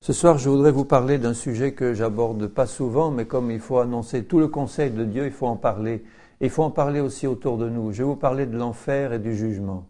Ce soir, je voudrais vous parler d'un sujet que j'aborde pas souvent, mais comme il faut annoncer tout le conseil de Dieu, il faut en parler. Et il faut en parler aussi autour de nous. Je vais vous parler de l'enfer et du jugement.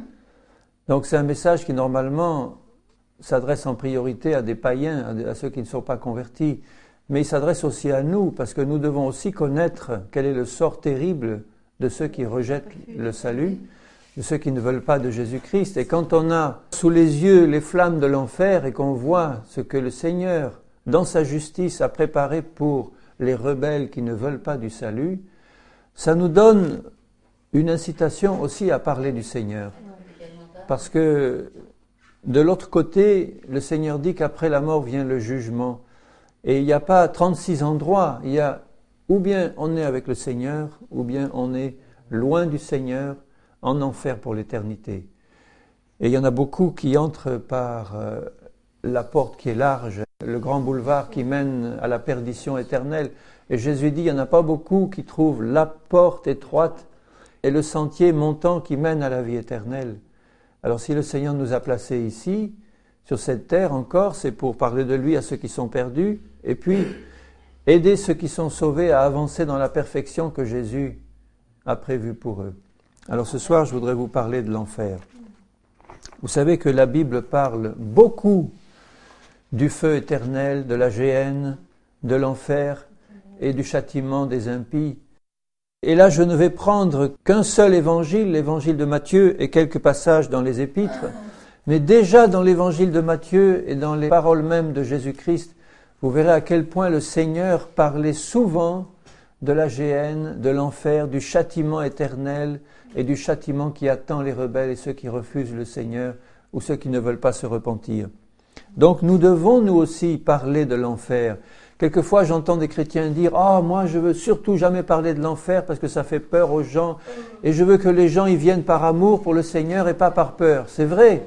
Donc c'est un message qui normalement s'adresse en priorité à des païens, à ceux qui ne sont pas convertis. Mais il s'adresse aussi à nous, parce que nous devons aussi connaître quel est le sort terrible de ceux qui rejettent le salut, de ceux qui ne veulent pas de Jésus-Christ. Et quand on a sous les yeux les flammes de l'enfer et qu'on voit ce que le Seigneur, dans sa justice, a préparé pour les rebelles qui ne veulent pas du salut, ça nous donne une incitation aussi à parler du Seigneur. Parce que de l'autre côté, le Seigneur dit qu'après la mort vient le jugement. Et il n'y a pas 36 endroits, il y a ou bien on est avec le Seigneur, ou bien on est loin du Seigneur, en enfer pour l'éternité. Et il y en a beaucoup qui entrent par la porte qui est large, le grand boulevard qui mène à la perdition éternelle. Et Jésus dit, il n'y en a pas beaucoup qui trouvent la porte étroite et le sentier montant qui mène à la vie éternelle. Alors si le Seigneur nous a placés ici, sur cette terre encore, c'est pour parler de lui à ceux qui sont perdus, et puis aider ceux qui sont sauvés à avancer dans la perfection que Jésus a prévue pour eux. Alors ce soir, je voudrais vous parler de l'enfer. Vous savez que la Bible parle beaucoup du feu éternel, de la géhenne, de l'enfer et du châtiment des impies. Et là, je ne vais prendre qu'un seul évangile, l'évangile de Matthieu et quelques passages dans les épîtres. Mais déjà dans l'évangile de Matthieu et dans les paroles mêmes de Jésus-Christ, vous verrez à quel point le Seigneur parlait souvent de la géhenne, de l'enfer, du châtiment éternel et du châtiment qui attend les rebelles et ceux qui refusent le Seigneur ou ceux qui ne veulent pas se repentir. Donc nous devons nous aussi parler de l'enfer. Quelquefois j'entends des chrétiens dire « Ah, moi je veux surtout jamais parler de l'enfer parce que ça fait peur aux gens et je veux que les gens y viennent par amour pour le Seigneur et pas par peur. » C'est vrai.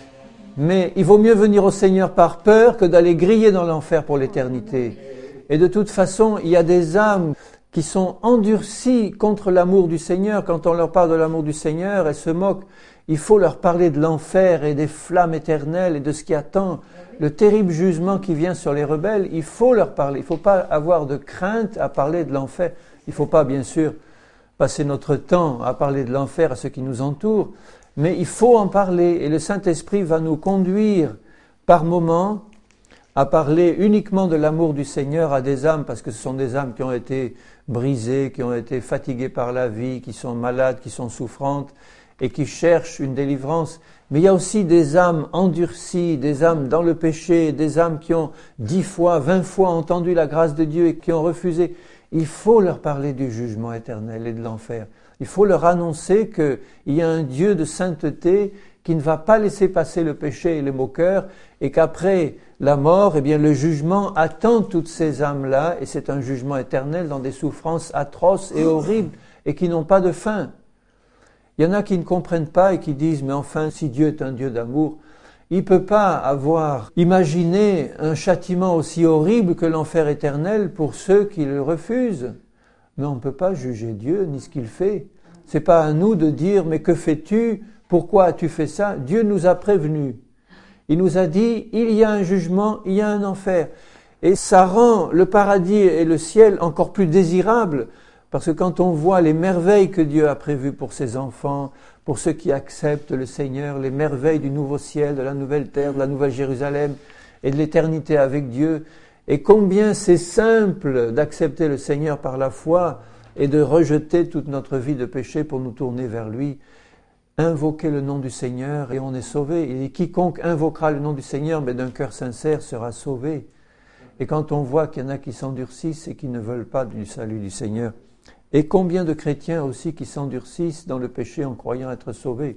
Mais il vaut mieux venir au Seigneur par peur que d'aller griller dans l'enfer pour l'éternité. Et de toute façon, il y a des âmes qui sont endurcies contre l'amour du Seigneur. Quand on leur parle de l'amour du Seigneur, elles se moquent. Il faut leur parler de l'enfer et des flammes éternelles et de ce qui attend, le terrible jugement qui vient sur les rebelles. Il faut leur parler. Il ne faut pas avoir de crainte à parler de l'enfer. Il ne faut pas, bien sûr, passer notre temps à parler de l'enfer à ceux qui nous entourent. Mais il faut en parler et le Saint-Esprit va nous conduire par moments à parler uniquement de l'amour du Seigneur à des âmes, parce que ce sont des âmes qui ont été brisées, qui ont été fatiguées par la vie, qui sont malades, qui sont souffrantes et qui cherchent une délivrance. Mais il y a aussi des âmes endurcies, des âmes dans le péché, des âmes qui ont 10 fois, 20 fois entendu la grâce de Dieu et qui ont refusé. Il faut leur parler du jugement éternel et de l'enfer. Il faut leur annoncer qu'il y a un Dieu de sainteté qui ne va pas laisser passer le péché et les moqueurs et qu'après la mort, eh bien, le jugement attend toutes ces âmes-là et c'est un jugement éternel dans des souffrances atroces et horribles et qui n'ont pas de fin. Il y en a qui ne comprennent pas et qui disent « Mais enfin, si Dieu est un Dieu d'amour, il ne peut pas avoir imaginé un châtiment aussi horrible que l'enfer éternel pour ceux qui le refusent. » Mais on ne peut pas juger Dieu ni ce qu'il fait. C'est pas à nous de dire « Mais que fais-tu ? Pourquoi as-tu fait ça ?» Dieu nous a prévenus. Il nous a dit « Il y a un jugement, il y a un enfer. » Et ça rend le paradis et le ciel encore plus désirables. Parce que quand on voit les merveilles que Dieu a prévues pour ses enfants, pour ceux qui acceptent le Seigneur, les merveilles du nouveau ciel, de la nouvelle terre, de la nouvelle Jérusalem et de l'éternité avec Dieu, et combien c'est simple d'accepter le Seigneur par la foi et de rejeter toute notre vie de péché pour nous tourner vers lui. Invoquez le nom du Seigneur et on est sauvé. Et quiconque invoquera le nom du Seigneur, mais d'un cœur sincère, sera sauvé. Et quand on voit qu'il y en a qui s'endurcissent et qui ne veulent pas du salut du Seigneur, et combien de chrétiens aussi qui s'endurcissent dans le péché en croyant être sauvés.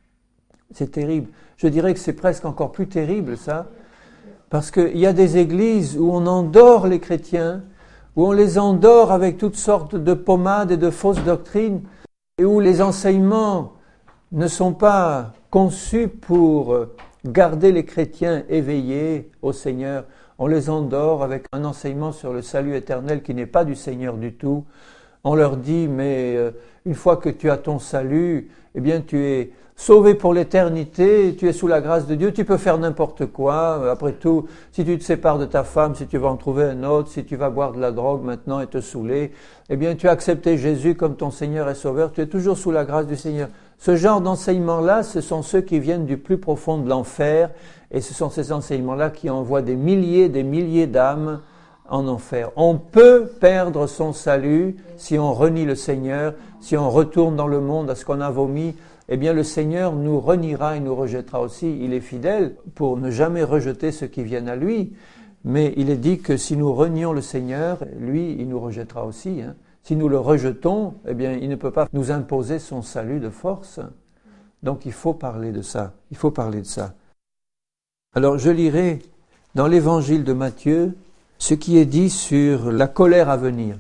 C'est terrible. Je dirais que c'est presque encore plus terrible ça, parce qu'il y a des églises où on endort les chrétiens, où on les endort avec toutes sortes de pommades et de fausses doctrines, et où les enseignements ne sont pas conçus pour garder les chrétiens éveillés au Seigneur. On les endort avec un enseignement sur le salut éternel qui n'est pas du Seigneur du tout, On leur dit, mais une fois que tu as ton salut, eh bien tu es sauvé pour l'éternité, tu es sous la grâce de Dieu, tu peux faire n'importe quoi. Après tout, si tu te sépares de ta femme, si tu vas en trouver un autre, si tu vas boire de la drogue maintenant et te saouler, eh bien tu as accepté Jésus comme ton Seigneur et Sauveur, tu es toujours sous la grâce du Seigneur. Ce genre d'enseignements-là, ce sont ceux qui viennent du plus profond de l'enfer, et ce sont ces enseignements-là qui envoient des milliers d'âmes en enfer. On peut perdre son salut si on renie le Seigneur, si on retourne dans le monde à ce qu'on a vomi. Eh bien, le Seigneur nous reniera et nous rejettera aussi. Il est fidèle pour ne jamais rejeter ceux qui viennent à lui. Mais il est dit que si nous renions le Seigneur, lui, il nous rejettera aussi. Si nous le rejetons, eh bien, il ne peut pas nous imposer son salut de force. Donc, il faut parler de ça. Il faut parler de ça. Alors, je lirai dans l'évangile de Matthieu ce qui est dit sur la colère à venir.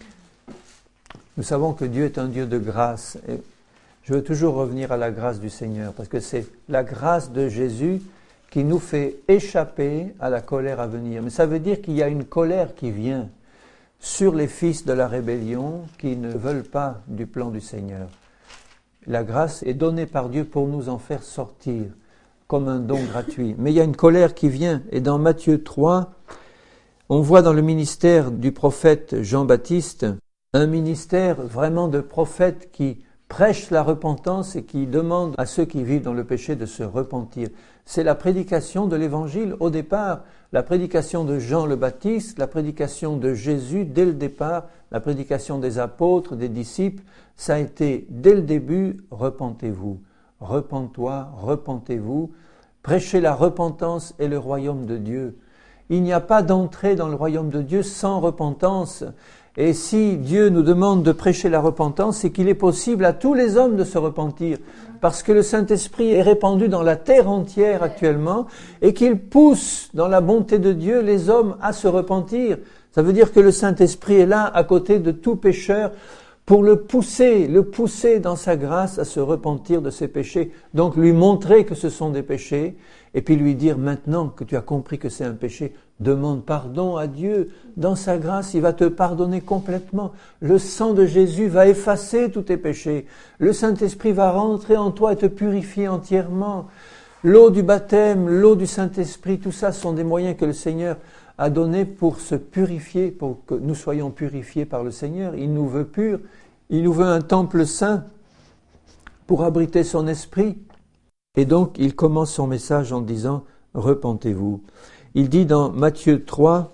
Nous savons que Dieu est un Dieu de grâce. Et je veux toujours revenir à la grâce du Seigneur, parce que c'est la grâce de Jésus qui nous fait échapper à la colère à venir. Mais ça veut dire qu'il y a une colère qui vient sur les fils de la rébellion qui ne veulent pas du plan du Seigneur. La grâce est donnée par Dieu pour nous en faire sortir, comme un don gratuit. Mais il y a une colère qui vient, et dans Matthieu 3, on voit dans le ministère du prophète Jean-Baptiste, un ministère vraiment de prophète qui prêche la repentance et qui demande à ceux qui vivent dans le péché de se repentir. C'est la prédication de l'Évangile au départ, la prédication de Jean le Baptiste, la prédication de Jésus dès le départ, la prédication des apôtres, des disciples, ça a été dès le début, repentez-vous, repens-toi, repentez-vous, prêchez la repentance et le royaume de Dieu. Il n'y a pas d'entrée dans le royaume de Dieu sans repentance. Et si Dieu nous demande de prêcher la repentance, c'est qu'il est possible à tous les hommes de se repentir, parce que le Saint-Esprit est répandu dans la terre entière actuellement, et qu'il pousse dans la bonté de Dieu les hommes à se repentir. Ça veut dire que le Saint-Esprit est là à côté de tout pécheur pour le pousser dans sa grâce à se repentir de ses péchés. Donc lui montrer que ce sont des péchés, et puis lui dire maintenant que tu as compris que c'est un péché, demande pardon à Dieu. Dans sa grâce, il va te pardonner complètement. Le sang de Jésus va effacer tous tes péchés. Le Saint-Esprit va rentrer en toi et te purifier entièrement. L'eau du baptême, l'eau du Saint-Esprit, tout ça sont des moyens que le Seigneur a donnés pour se purifier, pour que nous soyons purifiés par le Seigneur. Il nous veut purs, il nous veut un temple saint pour abriter son esprit. Et donc, il commence son message en disant « Repentez-vous ». Il dit dans Matthieu 3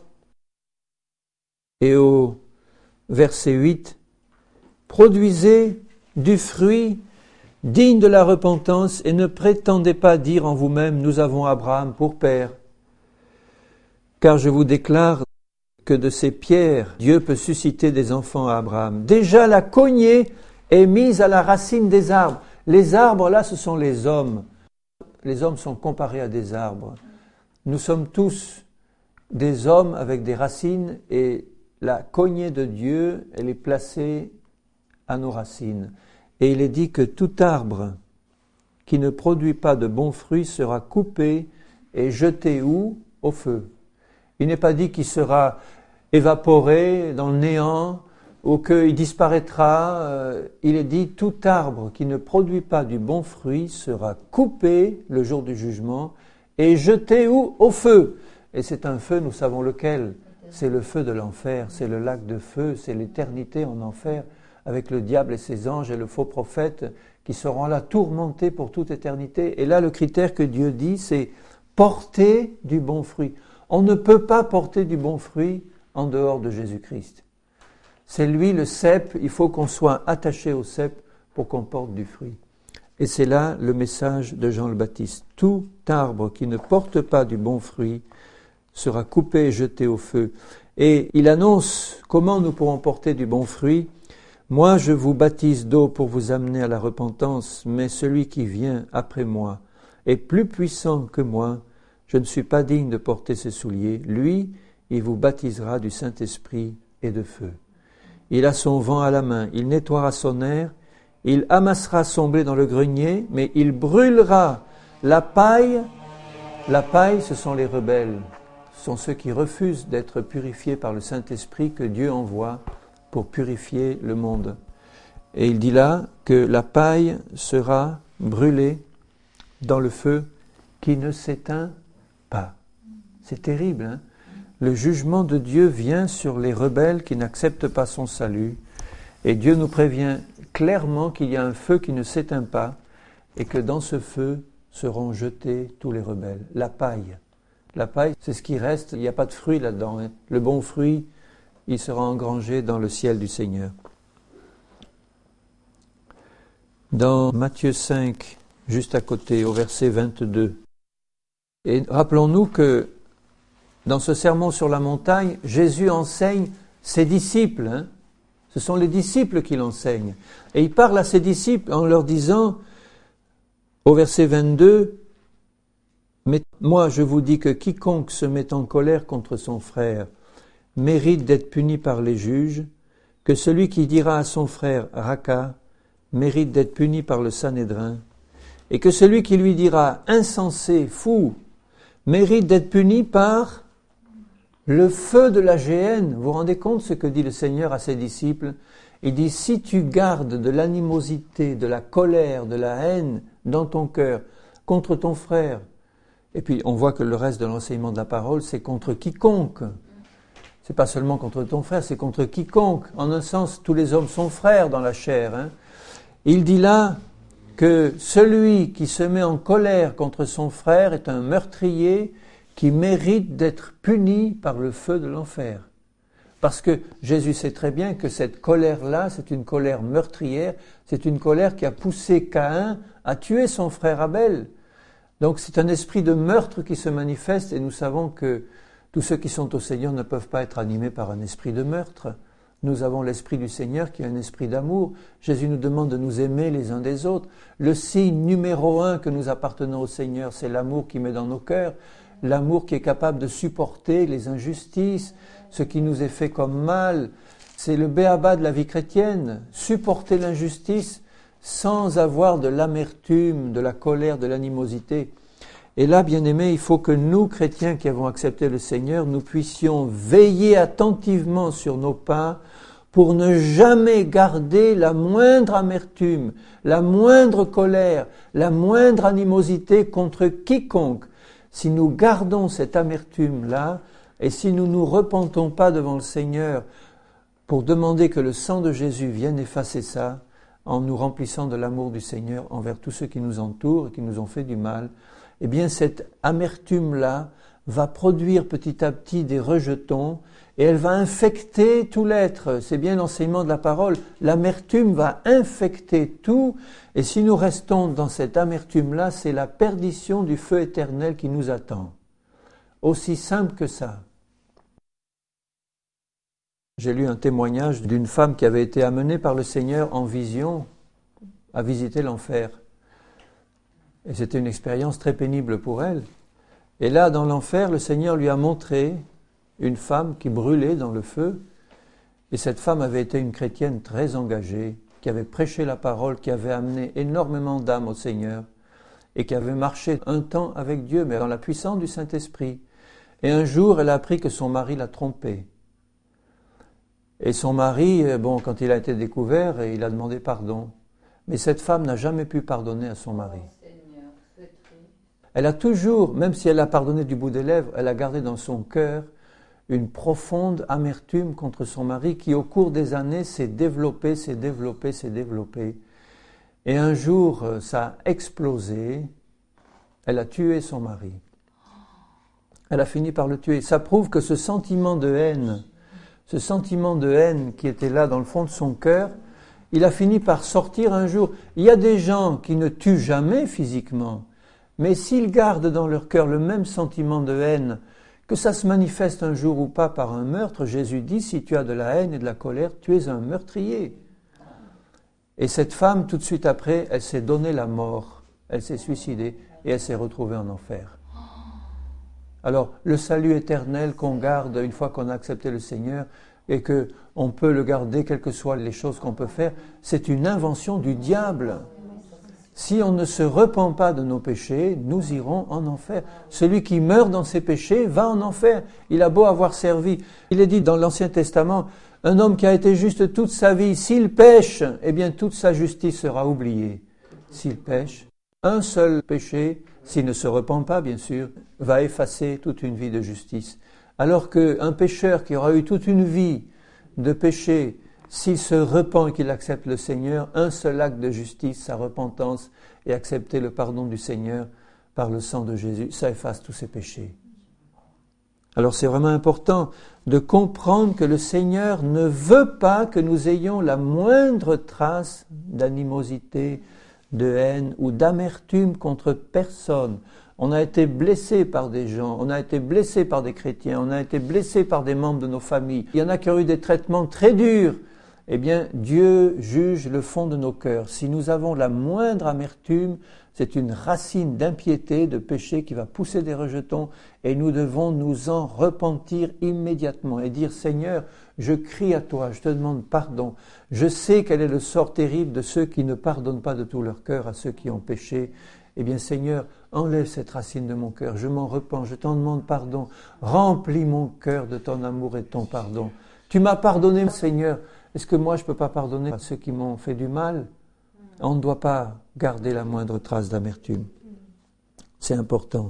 et au verset 8 « Produisez du fruit digne de la repentance et ne prétendez pas dire en vous-même « Nous avons Abraham pour père ». Car je vous déclare que de ces pierres, Dieu peut susciter des enfants à Abraham. Déjà la cognée est mise à la racine des arbres. Les arbres, là, ce sont les hommes. Les hommes sont comparés à des arbres. Nous sommes tous des hommes avec des racines et la cognée de Dieu, elle est placée à nos racines. Et il est dit que tout arbre qui ne produit pas de bons fruits sera coupé et jeté où ? Au feu. Il n'est pas dit qu'il sera évaporé dans le néant ou qu'il disparaîtra. Il est dit tout arbre qui ne produit pas du bon fruit sera coupé le jour du jugement et jeté où ? Au feu. Et c'est un feu, nous savons lequel. C'est le feu de l'enfer, c'est le lac de feu, c'est l'éternité en enfer avec le diable et ses anges et le faux prophète qui seront là tourmentés pour toute éternité. Et là, le critère que Dieu dit, c'est porter du bon fruit. On ne peut pas porter du bon fruit en dehors de Jésus-Christ. C'est lui le cep, il faut qu'on soit attaché au cep pour qu'on porte du fruit. Et c'est là le message de Jean le Baptiste. Tout arbre qui ne porte pas du bon fruit sera coupé et jeté au feu. Et il annonce comment nous pourrons porter du bon fruit. Moi, je vous baptise d'eau pour vous amener à la repentance, mais celui qui vient après moi est plus puissant que moi. Je ne suis pas digne de porter ses souliers. Lui, il vous baptisera du Saint-Esprit et de feu. Il a son vent à la main, il nettoiera son aire, il amassera son blé dans le grenier, mais il brûlera la paille. La paille, ce sont les rebelles, ce sont ceux qui refusent d'être purifiés par le Saint-Esprit que Dieu envoie pour purifier le monde. Et il dit là que la paille sera brûlée dans le feu qui ne s'éteint pas. C'est terrible, hein? Le jugement de Dieu vient sur les rebelles qui n'acceptent pas son salut. Et Dieu nous prévient clairement qu'il y a un feu qui ne s'éteint pas et que dans ce feu seront jetés tous les rebelles. La paille, c'est ce qui reste, il n'y a pas de fruit là-dedans, hein. Le bon fruit, il sera engrangé dans le ciel du Seigneur. Dans Matthieu 5, juste à côté, au verset 22, et rappelons-nous que dans ce sermon sur la montagne, Jésus enseigne ses disciples, hein. Ce sont les disciples qui l'enseignent. Et il parle à ses disciples en leur disant, au verset 22, « Mais moi je vous dis que quiconque se met en colère contre son frère mérite d'être puni par les juges, que celui qui dira à son frère « Raka » mérite d'être puni par le Sanhédrin, et que celui qui lui dira « Insensé, fou » mérite d'être puni par le feu de la géhenne. Vous vous rendez compte ce que dit le Seigneur à ses disciples? Il dit, si tu gardes de l'animosité, de la colère, de la haine dans ton cœur contre ton frère, et puis on voit que le reste de l'enseignement de la parole, c'est contre quiconque. C'est pas seulement contre ton frère, c'est contre quiconque. En un sens, tous les hommes sont frères dans la chair, hein. Il dit là que celui qui se met en colère contre son frère est un meurtrier qui mérite d'être puni par le feu de l'enfer. Parce que Jésus sait très bien que cette colère-là, c'est une colère meurtrière, c'est une colère qui a poussé Caïn à tuer son frère Abel. Donc c'est un esprit de meurtre qui se manifeste et nous savons que tous ceux qui sont au Seigneur ne peuvent pas être animés par un esprit de meurtre. Nous avons l'esprit du Seigneur qui est un esprit d'amour. Jésus nous demande de nous aimer les uns des autres. Le signe numéro 1 que nous appartenons au Seigneur, c'est l'amour qui met dans nos cœurs. L'amour qui est capable de supporter les injustices, ce qui nous est fait comme mal. C'est le b.a.-ba de la vie chrétienne. Supporter l'injustice sans avoir de l'amertume, de la colère, de l'animosité. Et là, bien-aimés, il faut que nous, chrétiens qui avons accepté le Seigneur, nous puissions veiller attentivement sur nos pas pour ne jamais garder la moindre amertume, la moindre colère, la moindre animosité contre quiconque. Si nous gardons cette amertume-là, et si nous ne nous repentons pas devant le Seigneur pour demander que le sang de Jésus vienne effacer ça, en nous remplissant de l'amour du Seigneur envers tous ceux qui nous entourent et qui nous ont fait du mal, eh bien cette amertume-là va produire petit à petit des rejetons et elle va infecter tout l'être. C'est bien l'enseignement de la parole. L'amertume va infecter tout et si nous restons dans cette amertume-là, c'est la perdition du feu éternel qui nous attend. Aussi simple que ça. J'ai lu un témoignage d'une femme qui avait été amenée par le Seigneur en vision à visiter l'enfer. Et c'était une expérience très pénible pour elle. Et là, dans l'enfer, le Seigneur lui a montré une femme qui brûlait dans le feu. Et cette femme avait été une chrétienne très engagée, qui avait prêché la parole, qui avait amené énormément d'âmes au Seigneur et qui avait marché un temps avec Dieu, mais dans la puissance du Saint-Esprit. Et un jour, elle a appris que son mari l'a trompée. Et son mari, quand il a été découvert, il a demandé pardon. Mais cette femme n'a jamais pu pardonner à son mari. Elle a toujours, même si elle a pardonné du bout des lèvres, elle a gardé dans son cœur une profonde amertume contre son mari qui, au cours des années, s'est développée. Et un jour, ça a explosé. Elle a tué son mari. Elle a fini par le tuer. Ça prouve que ce sentiment de haine qui était là dans le fond de son cœur, il a fini par sortir un jour. Il y a des gens qui ne tuent jamais physiquement, mais s'ils gardent dans leur cœur le même sentiment de haine, que ça se manifeste un jour ou pas par un meurtre, Jésus dit, si tu as de la haine et de la colère, tu es un meurtrier. Et cette femme, tout de suite après, elle s'est donné la mort, elle s'est suicidée et elle s'est retrouvée en enfer. Alors, le salut éternel qu'on garde une fois qu'on a accepté le Seigneur et qu'on peut le garder, quelles que soient les choses qu'on peut faire, c'est une invention du diable. Si on ne se repent pas de nos péchés, nous irons en enfer. Celui qui meurt dans ses péchés va en enfer. Il a beau avoir servi. Il est dit dans l'Ancien Testament, Un homme qui a été juste toute sa vie, s'il pêche, eh bien toute sa justice sera oubliée. S'il pêche, un seul péché, s'il ne se repent pas, bien sûr, va effacer toute une vie de justice. Alors qu'un pécheur qui aura eu toute une vie de péché, s'il se repent et qu'il accepte le Seigneur, un seul acte de justice, sa repentance et accepter le pardon du Seigneur par le sang de Jésus, ça efface tous ses péchés. Alors c'est vraiment important de comprendre que le Seigneur ne veut pas que nous ayons la moindre trace d'animosité, de haine ou d'amertume contre personne. On a été blessé par des gens, on a été blessé par des chrétiens, on a été blessé par des membres de nos familles. Il y en a qui ont eu des traitements très durs. Eh bien, Dieu juge le fond de nos cœurs. Si nous avons la moindre amertume, c'est une racine d'impiété, de péché qui va pousser des rejetons et nous devons nous en repentir immédiatement et dire « Seigneur, je crie à toi, je te demande pardon. Je sais quel est le sort terrible de ceux qui ne pardonnent pas de tout leur cœur à ceux qui ont péché. Eh bien Seigneur, enlève cette racine de mon cœur, je m'en repens, je t'en demande pardon. Remplis mon cœur de ton amour et de ton pardon. Tu m'as pardonné, Seigneur. Est-ce que moi je ne peux pas pardonner à ceux qui m'ont fait du mal ? On ne doit pas garder la moindre trace d'amertume. C'est important.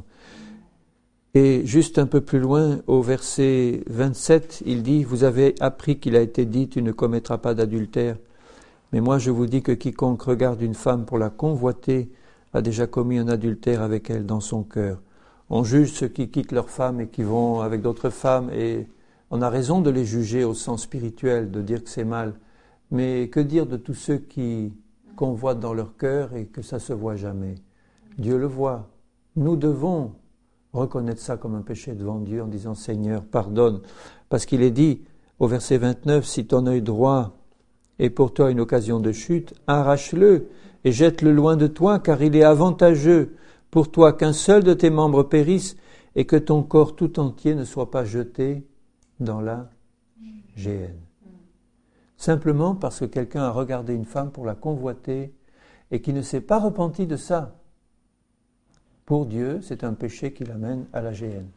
Et juste un peu plus loin, au verset 27, il dit « Vous avez appris qu'il a été dit, tu ne commettras pas d'adultère. Mais moi je vous dis que quiconque regarde une femme pour la convoiter a déjà commis un adultère avec elle dans son cœur. » On juge ceux qui quittent leur femme et qui vont avec d'autres femmes et on a raison de les juger au sens spirituel, de dire que c'est mal. Mais que dire de tous ceux qui convoitent dans leur cœur et que ça ne se voit jamais ? Dieu le voit. Nous devons reconnaître ça comme un péché devant Dieu en disant « Seigneur, pardonne ». Parce qu'il est dit au verset 29 « Si ton œil droit est pour toi une occasion de chute, arrache-le et jette-le loin de toi, car il est avantageux pour toi qu'un seul de tes membres périsse et que ton corps tout entier ne soit pas jeté dans la géhenne. » Simplement parce que quelqu'un a regardé une femme pour la convoiter et qui ne s'est pas repenti de ça. Pour Dieu, c'est un péché qui l'amène à la géhenne.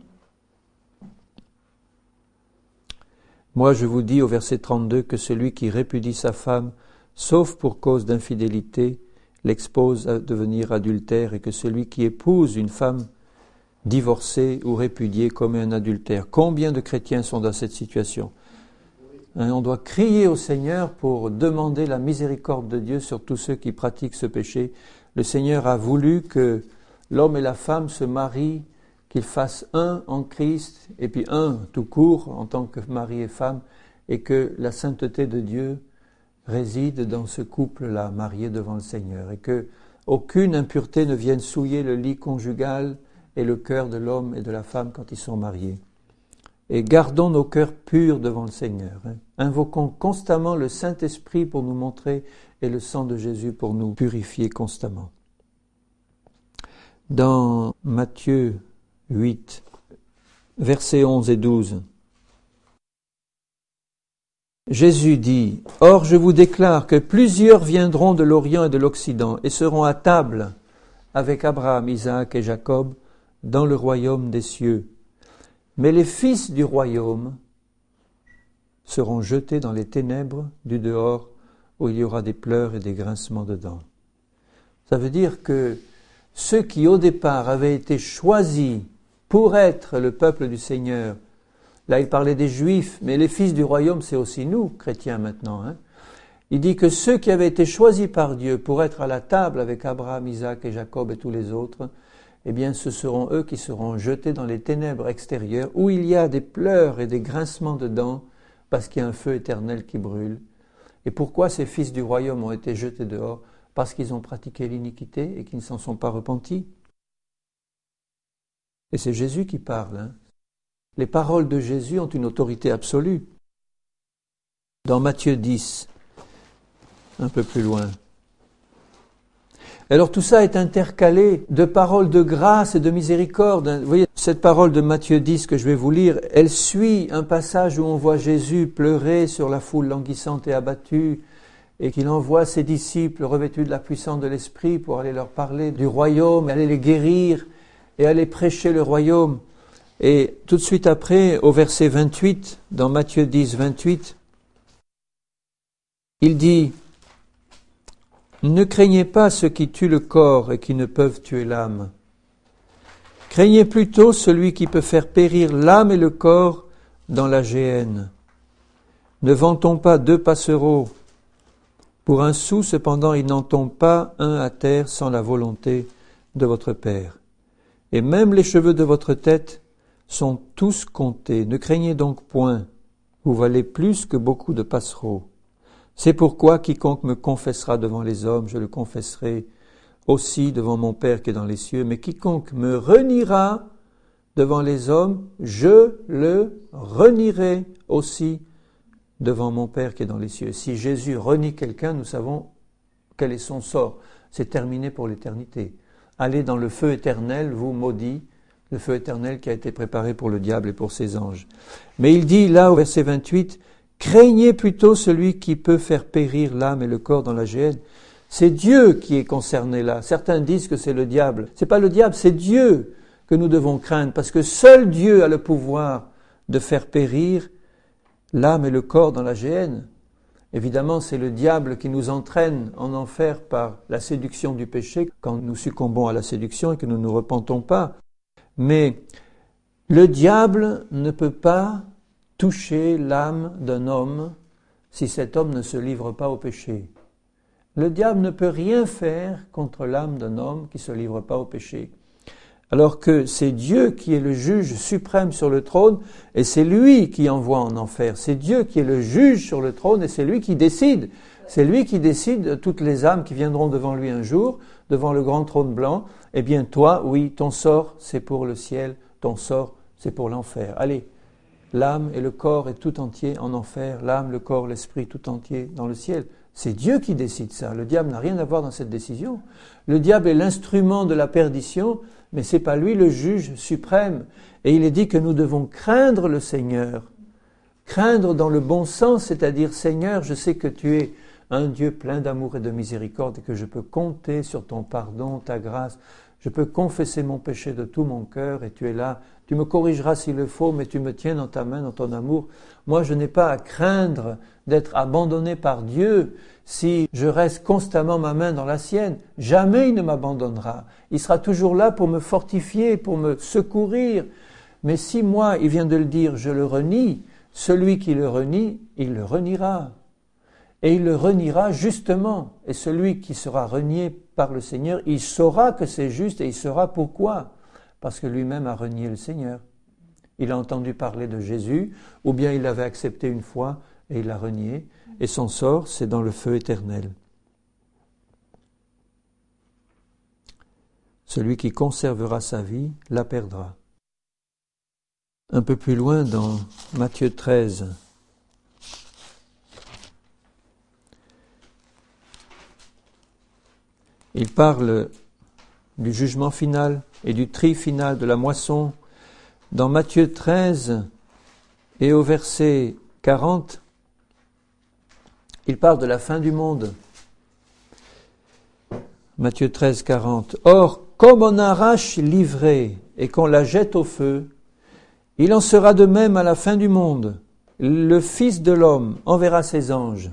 Moi, je vous dis au verset 32 que celui qui répudie sa femme, sauf pour cause d'infidélité, l'expose à devenir adultère et que celui qui épouse une femme divorcée ou répudiée commet un adultère. Combien de chrétiens sont dans cette situation ? On doit crier au Seigneur pour demander la miséricorde de Dieu sur tous ceux qui pratiquent ce péché. Le Seigneur a voulu que l'homme et la femme se marient, qu'ils fassent un en Christ et puis un tout court en tant que mari et femme et que la sainteté de Dieu réside dans ce couple-là marié devant le Seigneur et que aucune impureté ne vienne souiller le lit conjugal et le cœur de l'homme et de la femme quand ils sont mariés. Et gardons nos cœurs purs devant le Seigneur. Invoquons constamment le Saint-Esprit pour nous montrer et le sang de Jésus pour nous purifier constamment. Dans Matthieu 8, versets 11 et 12, Jésus dit « Or je vous déclare que plusieurs viendront de l'Orient et de l'Occident et seront à table avec Abraham, Isaac et Jacob dans le royaume des cieux. Mais les fils du royaume seront jetés dans les ténèbres du dehors où il y aura des pleurs et des grincements de dents. » Ça veut dire que ceux qui au départ avaient été choisis pour être le peuple du Seigneur, là il parlait des Juifs, mais les fils du royaume c'est aussi nous, chrétiens maintenant. Il dit que ceux qui avaient été choisis par Dieu pour être à la table avec Abraham, Isaac et Jacob et tous les autres, eh bien ce seront eux qui seront jetés dans les ténèbres extérieures où il y a des pleurs et des grincements de dents parce qu'il y a un feu éternel qui brûle. Et pourquoi ces fils du royaume ont été jetés dehors ? Parce qu'ils ont pratiqué l'iniquité et qu'ils ne s'en sont pas repentis. Et c'est Jésus qui parle. Les paroles de Jésus ont une autorité absolue. Dans Matthieu 10, un peu plus loin. Alors tout ça est intercalé de paroles de grâce et de miséricorde. Vous voyez, cette parole de Matthieu 10 que je vais vous lire, elle suit un passage où on voit Jésus pleurer sur la foule languissante et abattue et qu'il envoie ses disciples revêtus de la puissance de l'Esprit pour aller leur parler du royaume, aller les guérir et aller prêcher le royaume. Et tout de suite après, au verset 28, dans Matthieu 10, 28, Il dit, ne craignez pas ceux qui tuent le corps et qui ne peuvent tuer l'âme. Craignez plutôt celui qui peut faire périr l'âme et le corps dans la géhenne. Ne vend-on pas 2 passereaux pour 1 sou, cependant il n'en tombe pas un à terre sans la volonté de votre Père. Et même les cheveux de votre tête sont tous comptés. Ne craignez donc point, vous valez plus que beaucoup de passereaux. C'est pourquoi quiconque me confessera devant les hommes, je le confesserai aussi devant mon Père qui est dans les cieux. Mais quiconque me reniera devant les hommes, je le renierai aussi devant mon Père qui est dans les cieux. Si Jésus renie quelqu'un, nous savons quel est son sort. C'est terminé pour l'éternité. Allez dans le feu éternel, vous maudits, le feu éternel qui a été préparé pour le diable et pour ses anges. Mais il dit là au verset 28, « Craignez plutôt celui qui peut faire périr l'âme et le corps dans la géhenne. » C'est Dieu qui est concerné là. Certains disent que c'est le diable. C'est pas le diable, c'est Dieu que nous devons craindre, parce que seul Dieu a le pouvoir de faire périr l'âme et le corps dans la géhenne. Évidemment, c'est le diable qui nous entraîne en enfer par la séduction du péché, quand nous succombons à la séduction et que nous ne nous repentons pas. Mais le diable ne peut pas toucher l'âme d'un homme si cet homme ne se livre pas au péché. Le diable ne peut rien faire contre l'âme d'un homme qui ne se livre pas au péché. Alors que c'est Dieu qui est le juge suprême sur le trône et c'est lui qui envoie en enfer. C'est Dieu qui est le juge sur le trône et c'est lui qui décide. C'est lui qui décide de toutes les âmes qui viendront devant lui un jour, devant le grand trône blanc. Eh bien toi, oui, ton sort c'est pour le ciel, ton sort c'est pour l'enfer. Allez, l'âme et le corps est tout entier en enfer, l'âme, le corps, l'esprit tout entier dans le ciel. C'est Dieu qui décide ça. Le diable n'a rien à voir dans cette décision. Le diable est l'instrument de la perdition, mais c'est pas lui le juge suprême. Et il est dit que nous devons craindre le Seigneur. Craindre dans le bon sens, c'est-à-dire, Seigneur, je sais que tu es un Dieu plein d'amour et de miséricorde et que je peux compter sur ton pardon, ta grâce. Je peux confesser mon péché de tout mon cœur et tu es là. Tu me corrigeras s'il le faut, mais tu me tiens dans ta main, dans ton amour. Moi, je n'ai pas à craindre d'être abandonné par Dieu si je reste constamment ma main dans la sienne. Jamais il ne m'abandonnera. Il sera toujours là pour me fortifier, pour me secourir. Mais si moi, il vient de le dire, je le renie, celui qui le renie, il le reniera. Et il le reniera justement. Et celui qui sera renié par le Seigneur, il saura que c'est juste et il saura pourquoi. Parce que lui-même a renié le Seigneur. Il a entendu parler de Jésus, ou bien il l'avait accepté une fois et il l'a renié. Et son sort, c'est dans le feu éternel. Celui qui conservera sa vie la perdra. Un peu plus loin dans Matthieu 13, il parle du jugement final et du tri final de la moisson. Dans Matthieu 13 et au verset 40, il parle de la fin du monde. Matthieu 13, 40. Or, comme on arrache l'ivrée et qu'on la jette au feu, il en sera de même à la fin du monde. Le Fils de l'homme enverra ses anges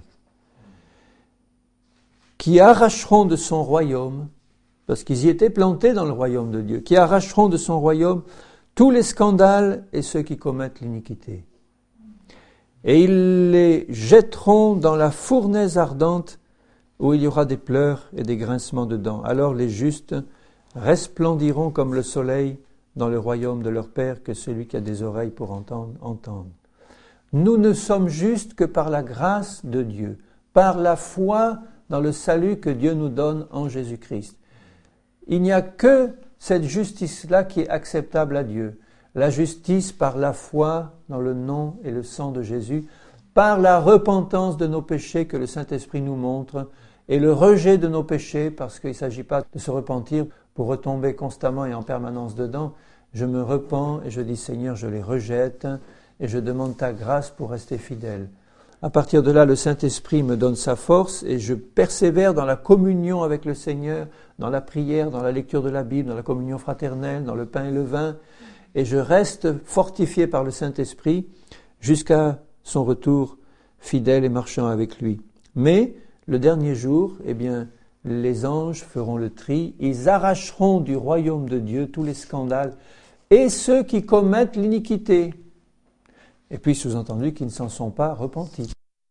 qui arracheront de son royaume, parce qu'ils y étaient plantés dans le royaume de Dieu, qui arracheront de son royaume tous les scandales et ceux qui commettent l'iniquité. Et ils les jetteront dans la fournaise ardente où il y aura des pleurs et des grincements de dents. Alors les justes resplendiront comme le soleil dans le royaume de leur Père, que celui qui a des oreilles pour entende. Nous ne sommes justes que par la grâce de Dieu, par la foi dans le salut que Dieu nous donne en Jésus-Christ. Il n'y a que cette justice-là qui est acceptable à Dieu. La justice par la foi dans le nom et le sang de Jésus, par la repentance de nos péchés que le Saint-Esprit nous montre, et le rejet de nos péchés, parce qu'il ne s'agit pas de se repentir pour retomber constamment et en permanence dedans. Je me repens et je dis, Seigneur, je les rejette et je demande ta grâce pour rester fidèle. À partir de là, le Saint-Esprit me donne sa force et je persévère dans la communion avec le Seigneur, dans la prière, dans la lecture de la Bible, dans la communion fraternelle, dans le pain et le vin. Et je reste fortifié par le Saint-Esprit jusqu'à son retour fidèle et marchant avec lui. Mais le dernier jour, eh bien, les anges feront le tri, ils arracheront du royaume de Dieu tous les scandales et ceux qui commettent l'iniquité. Et puis, sous-entendu, qui ne s'en sont pas repentis.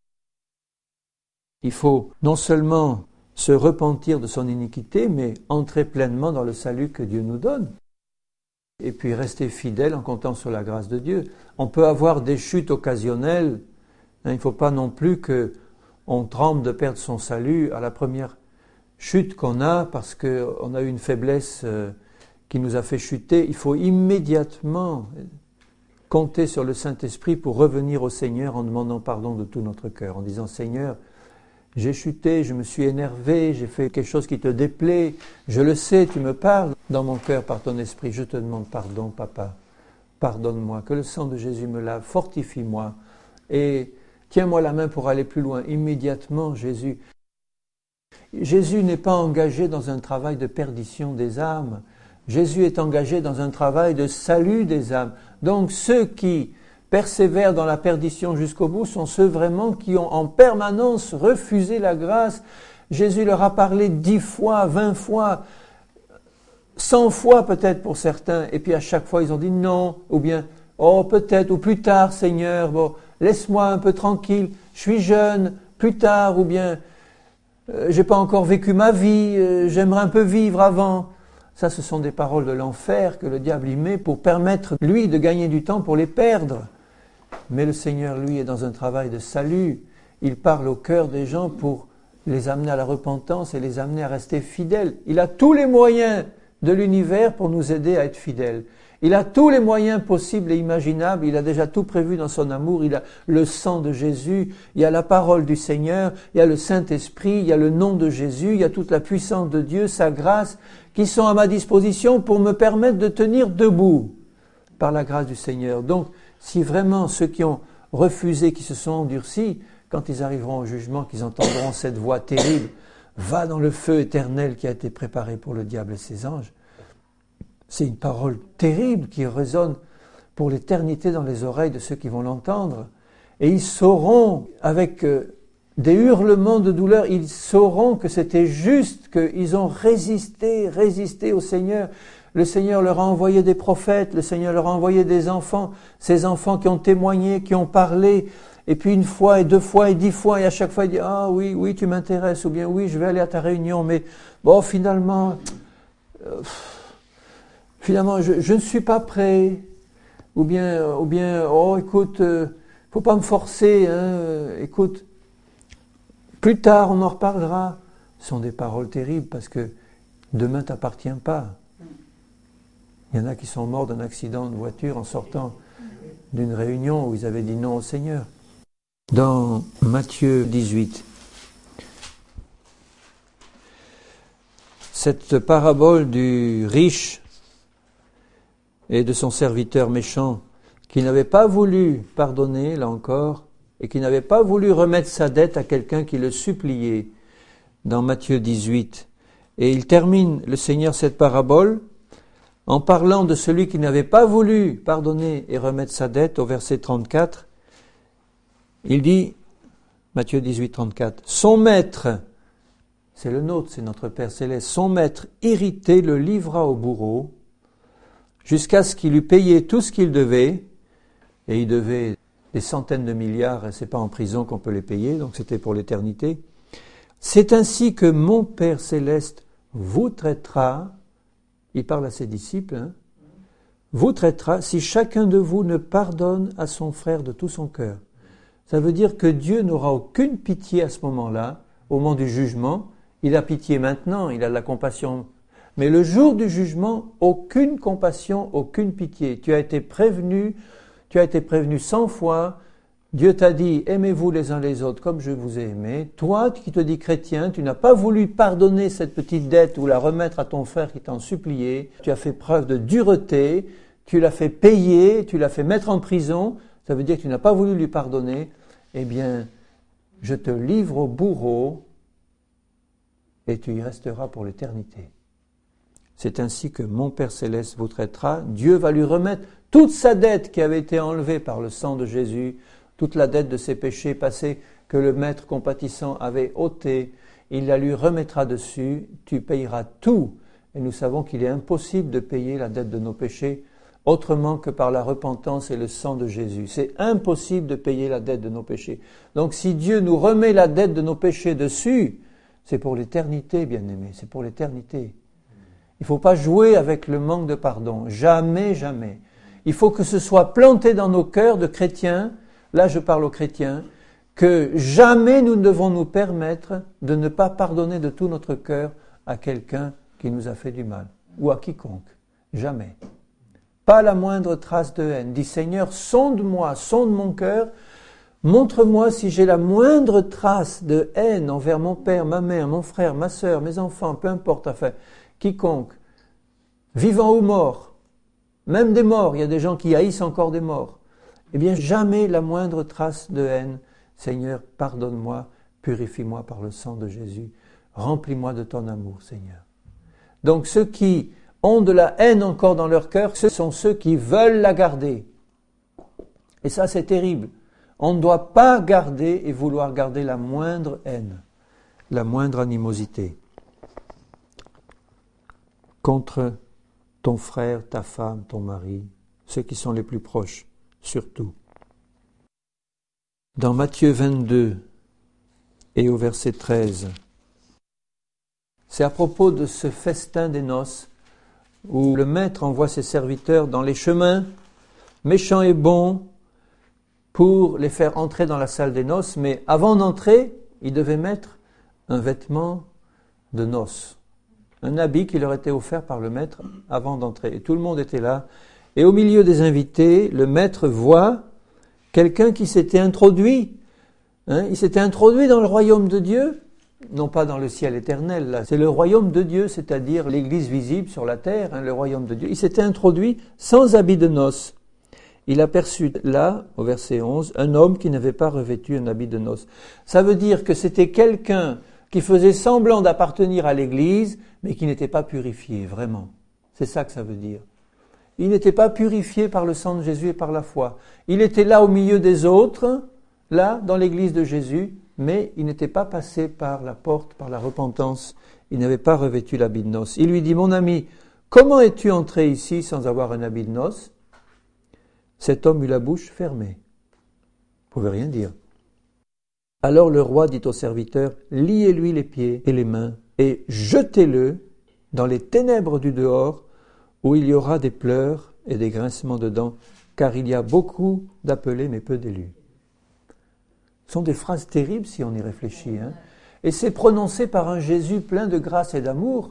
Il faut non seulement se repentir de son iniquité, mais entrer pleinement dans le salut que Dieu nous donne. Et puis rester fidèle en comptant sur la grâce de Dieu. On peut avoir des chutes occasionnelles. Il ne faut pas non plus qu'on tremble de perdre son salut à la première chute qu'on a parce qu'on a eu une faiblesse qui nous a fait chuter. Il faut immédiatement compter sur le Saint-Esprit pour revenir au Seigneur en demandant pardon de tout notre cœur, en disant « Seigneur, j'ai chuté, je me suis énervé, j'ai fait quelque chose qui te déplaît, je le sais, tu me parles dans mon cœur par ton esprit, je te demande pardon, papa, pardonne-moi, que le sang de Jésus me lave, fortifie-moi et tiens-moi la main pour aller plus loin. » Immédiatement, Jésus n'est pas engagé dans un travail de perdition des âmes, Jésus est engagé dans un travail de salut des âmes. Donc ceux qui persévèrent dans la perdition jusqu'au bout sont ceux vraiment qui ont en permanence refusé la grâce. Jésus leur a parlé 10 fois, 20 fois, 100 fois peut-être pour certains, et puis à chaque fois ils ont dit non, ou bien oh peut-être, ou plus tard Seigneur, bon, laisse-moi un peu tranquille, je suis jeune, plus tard, ou bien j'ai pas encore vécu ma vie, j'aimerais un peu vivre avant. Ça, ce sont des paroles de l'enfer que le diable y met pour permettre, lui, de gagner du temps pour les perdre. Mais le Seigneur, lui, est dans un travail de salut. Il parle au cœur des gens pour les amener à la repentance et les amener à rester fidèles. Il a tous les moyens de l'univers pour nous aider à être fidèles. Il a tous les moyens possibles et imaginables. Il a déjà tout prévu dans son amour. Il a le sang de Jésus. Il y a la parole du Seigneur. Il y a le Saint-Esprit. Il y a le nom de Jésus. Il y a toute la puissance de Dieu, sa grâce, qui sont à ma disposition pour me permettre de tenir debout par la grâce du Seigneur. Donc, si vraiment ceux qui ont refusé, qui se sont endurcis, quand ils arriveront au jugement, qu'ils entendront cette voix terrible, va dans le feu éternel qui a été préparé pour le diable et ses anges. C'est une parole terrible qui résonne pour l'éternité dans les oreilles de ceux qui vont l'entendre. Et ils sauront, avec des hurlements de douleur, ils sauront que c'était juste, qu'ils ont résisté au Seigneur. Le Seigneur leur a envoyé des prophètes, le Seigneur leur a envoyé des enfants, ces enfants qui ont témoigné, qui ont parlé, et puis 1 fois et 2 fois et 10 fois, et à chaque fois il dit « Ah oui, tu m'intéresses » ou bien « Oui, je vais aller à ta réunion, mais bon, finalement, je ne suis pas prêt. » Ou bien « Oh, écoute, faut pas me forcer, hein, écoute, plus tard on en reparlera. » Ce sont des paroles terribles parce que demain t'appartient pas. Il y en a qui sont morts d'un accident de voiture en sortant d'une réunion où ils avaient dit non au Seigneur. Dans Matthieu 18, cette parabole du riche et de son serviteur méchant qui n'avait pas voulu pardonner, là encore, et qui n'avait pas voulu remettre sa dette à quelqu'un qui le suppliait, dans Matthieu 18. Et il termine, le Seigneur, cette parabole en parlant de celui qui n'avait pas voulu pardonner et remettre sa dette, au verset 34, il dit, Matthieu 18, 34, « Son maître, c'est le nôtre, c'est notre Père Céleste, son maître irrité le livra au bourreau, jusqu'à ce qu'il eût payé tout ce qu'il devait, et il devait des centaines de milliards, et c'est pas en prison qu'on peut les payer, donc c'était pour l'éternité. C'est ainsi que mon Père Céleste vous traitera. » Il parle à ses disciples, vous traitera si chacun de vous ne pardonne à son frère de tout son cœur. Ça veut dire que Dieu n'aura aucune pitié à ce moment-là, au moment du jugement. Il a pitié maintenant, il a de la compassion. Mais le jour du jugement, aucune compassion, aucune pitié. Tu as été prévenu 100 fois. Dieu t'a dit, aimez-vous les uns les autres comme je vous ai aimé. Toi qui te dis chrétien, tu n'as pas voulu pardonner cette petite dette ou la remettre à ton frère qui t'en suppliait. Tu as fait preuve de dureté, tu l'as fait payer, tu l'as fait mettre en prison. Ça veut dire que tu n'as pas voulu lui pardonner. Eh bien, je te livre au bourreau et tu y resteras pour l'éternité. C'est ainsi que mon Père Céleste vous traitera. Dieu va lui remettre toute sa dette qui avait été enlevée par le sang de Jésus, toute la dette de ses péchés passés, que le maître compatissant avait ôté, il la lui remettra dessus, tu payeras tout. Et nous savons qu'il est impossible de payer la dette de nos péchés autrement que par la repentance et le sang de Jésus. C'est impossible de payer la dette de nos péchés. Donc si Dieu nous remet la dette de nos péchés dessus, c'est pour l'éternité, bien-aimés, c'est pour l'éternité. Il ne faut pas jouer avec le manque de pardon, jamais, jamais. Il faut que ce soit planté dans nos cœurs de chrétiens, là je parle aux chrétiens, que jamais nous ne devons nous permettre de ne pas pardonner de tout notre cœur à quelqu'un qui nous a fait du mal, ou à quiconque, jamais. Pas la moindre trace de haine. Dis Seigneur, sonde-moi, sonde mon cœur, montre-moi si j'ai la moindre trace de haine envers mon père, ma mère, mon frère, ma sœur, mes enfants, peu importe, enfin, quiconque, vivant ou mort, même des morts, il y a des gens qui haïssent encore des morts. Eh bien, jamais la moindre trace de haine. Seigneur, pardonne-moi, purifie-moi par le sang de Jésus, remplis-moi de ton amour, Seigneur. Donc ceux qui ont de la haine encore dans leur cœur, ce sont ceux qui veulent la garder. Et ça, c'est terrible. On ne doit pas garder et vouloir garder la moindre haine, la moindre animosité contre ton frère, ta femme, ton mari, ceux qui sont les plus proches, surtout. Dans Matthieu 22 et au verset 13, c'est à propos de ce festin des noces où le maître envoie ses serviteurs dans les chemins, méchants et bons, pour les faire entrer dans la salle des noces, mais avant d'entrer, ils devaient mettre un vêtement de noces, un habit qui leur était offert par le maître avant d'entrer. Et tout le monde était là. Et au milieu des invités, le maître voit quelqu'un qui s'était introduit. Il s'était introduit dans le royaume de Dieu, non pas dans le ciel éternel, là. C'est le royaume de Dieu, c'est-à-dire l'Église visible sur la terre, le royaume de Dieu. Il s'était introduit sans habit de noces. Il aperçut là, au verset 11, un homme qui n'avait pas revêtu un habit de noces. Ça veut dire que c'était quelqu'un qui faisait semblant d'appartenir à l'Église, mais qui n'était pas purifié, vraiment. C'est ça que ça veut dire. Il n'était pas purifié par le sang de Jésus et par la foi. Il était là au milieu des autres, là, dans l'Église de Jésus, mais il n'était pas passé par la porte, par la repentance. Il n'avait pas revêtu l'habit de noces. Il lui dit, mon ami, comment es-tu entré ici sans avoir un habit de noces ? Cet homme eut la bouche fermée. Il ne pouvait rien dire. Alors le roi dit au serviteur, liez-lui les pieds et les mains et jetez-le dans les ténèbres du dehors où il y aura des pleurs et des grincements de dents, car il y a beaucoup d'appelés mais peu d'élus. Ce sont des phrases terribles si on y réfléchit. Et c'est prononcé par un Jésus plein de grâce et d'amour.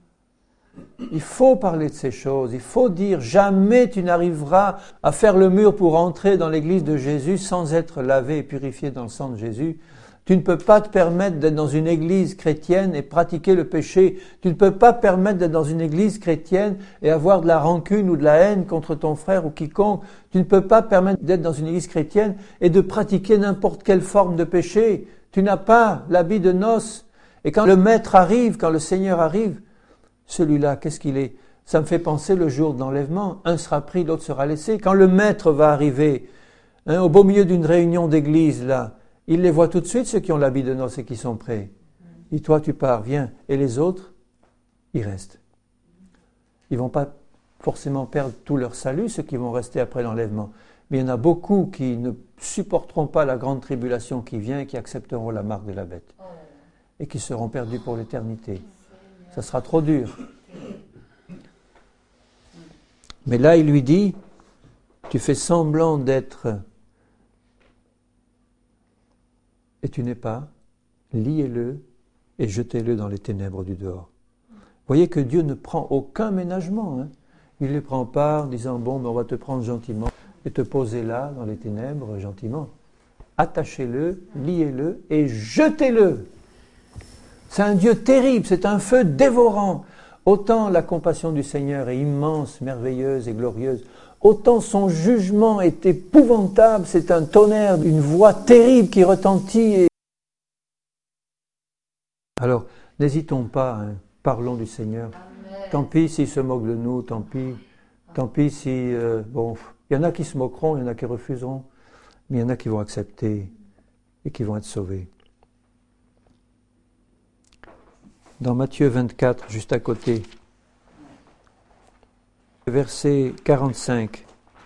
Il faut parler de ces choses, il faut dire jamais tu n'arriveras à faire le mur pour entrer dans l'église de Jésus sans être lavé et purifié dans le sang de Jésus. Tu ne peux pas te permettre d'être dans une église chrétienne et pratiquer le péché. Tu ne peux pas permettre d'être dans une église chrétienne et avoir de la rancune ou de la haine contre ton frère ou quiconque. Tu ne peux pas permettre d'être dans une église chrétienne et de pratiquer n'importe quelle forme de péché. Tu n'as pas l'habit de noces. Et quand le maître arrive, quand le Seigneur arrive, celui-là, qu'est-ce qu'il est ? Ça me fait penser le jour de l'enlèvement. Un sera pris, l'autre sera laissé. Quand le maître va arriver, au beau milieu d'une réunion d'église, là, il les voit tout de suite, ceux qui ont l'habit de noces et qui sont prêts. Et toi, tu pars, viens. Et les autres, ils restent. Ils ne vont pas forcément perdre tout leur salut, ceux qui vont rester après l'enlèvement. Mais il y en a beaucoup qui ne supporteront pas la grande tribulation qui vient et qui accepteront la marque de la bête. Et qui seront perdus pour l'éternité. Ça sera trop dur. Mais là, il lui dit, tu fais semblant d'être et tu n'es pas, liez-le et jetez-le dans les ténèbres du dehors. Vous voyez que Dieu ne prend aucun ménagement. Il ne les prend pas en disant, bon, ben on va te prendre gentiment et te poser là, dans les ténèbres, gentiment. Attachez-le, liez-le et jetez-le. C'est un Dieu terrible, c'est un feu dévorant. Autant la compassion du Seigneur est immense, merveilleuse et glorieuse, autant son jugement est épouvantable, c'est un tonnerre, une voix terrible qui retentit. Alors, n'hésitons pas, parlons du Seigneur. Amen. Tant pis s'il se moque de nous, tant pis si... il y en a qui se moqueront, il y en a qui refuseront, mais il y en a qui vont accepter et qui vont être sauvés. Dans Matthieu 24, juste à côté, verset 45,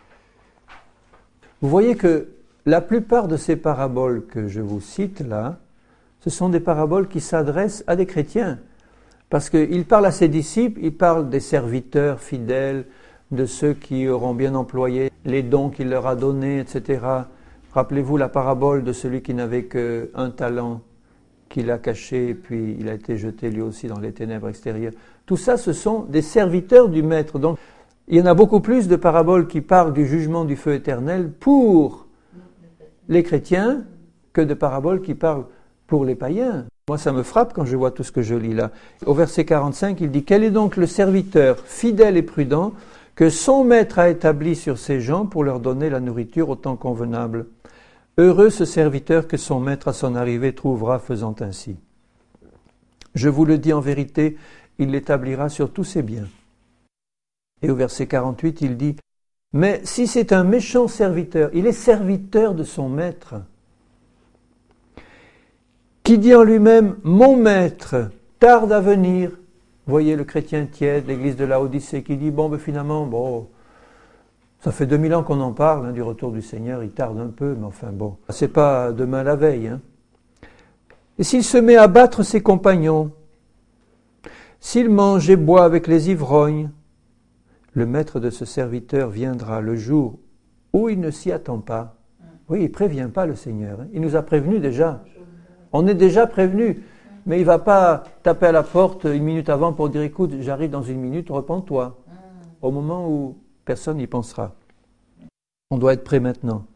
vous voyez que la plupart de ces paraboles que je vous cite là, ce sont des paraboles qui s'adressent à des chrétiens. Parce qu'il parle à ses disciples, il parle des serviteurs fidèles, de ceux qui auront bien employé les dons qu'il leur a donnés, etc. Rappelez-vous la parabole de celui qui n'avait qu'un talent, qu'il a caché, puis il a été jeté lui aussi dans les ténèbres extérieures. Tout ça, ce sont des serviteurs du Maître. Donc, il y en a beaucoup plus de paraboles qui parlent du jugement du feu éternel pour les chrétiens que de paraboles qui parlent pour les païens. Moi, ça me frappe quand je vois tout ce que je lis là. Au verset 45, il dit « Quel est donc le serviteur fidèle et prudent que son maître a établi sur ses gens pour leur donner la nourriture au temps convenable ? Heureux ce serviteur que son maître à son arrivée trouvera faisant ainsi. Je vous le dis en vérité, il l'établira sur tous ses biens. » Et au verset 48, il dit « Mais si c'est un méchant serviteur, il est serviteur de son maître, qui dit en lui-même, mon maître tarde à venir. » Voyez le chrétien tiède, l'église de Laodicée, qui dit, finalement, ça fait 2000 ans qu'on en parle, du retour du Seigneur, il tarde un peu, mais enfin c'est pas demain la veille. Et s'il se met à battre ses compagnons, s'il mange et boit avec les ivrognes, le maître de ce serviteur viendra le jour où il ne s'y attend pas. Oui, il ne prévient pas le Seigneur, il nous a prévenus déjà. On est déjà prévenu, mais il ne va pas taper à la porte une minute avant pour dire « Écoute, j'arrive dans une minute, repens-toi » au moment où personne n'y pensera. On doit être prêt maintenant.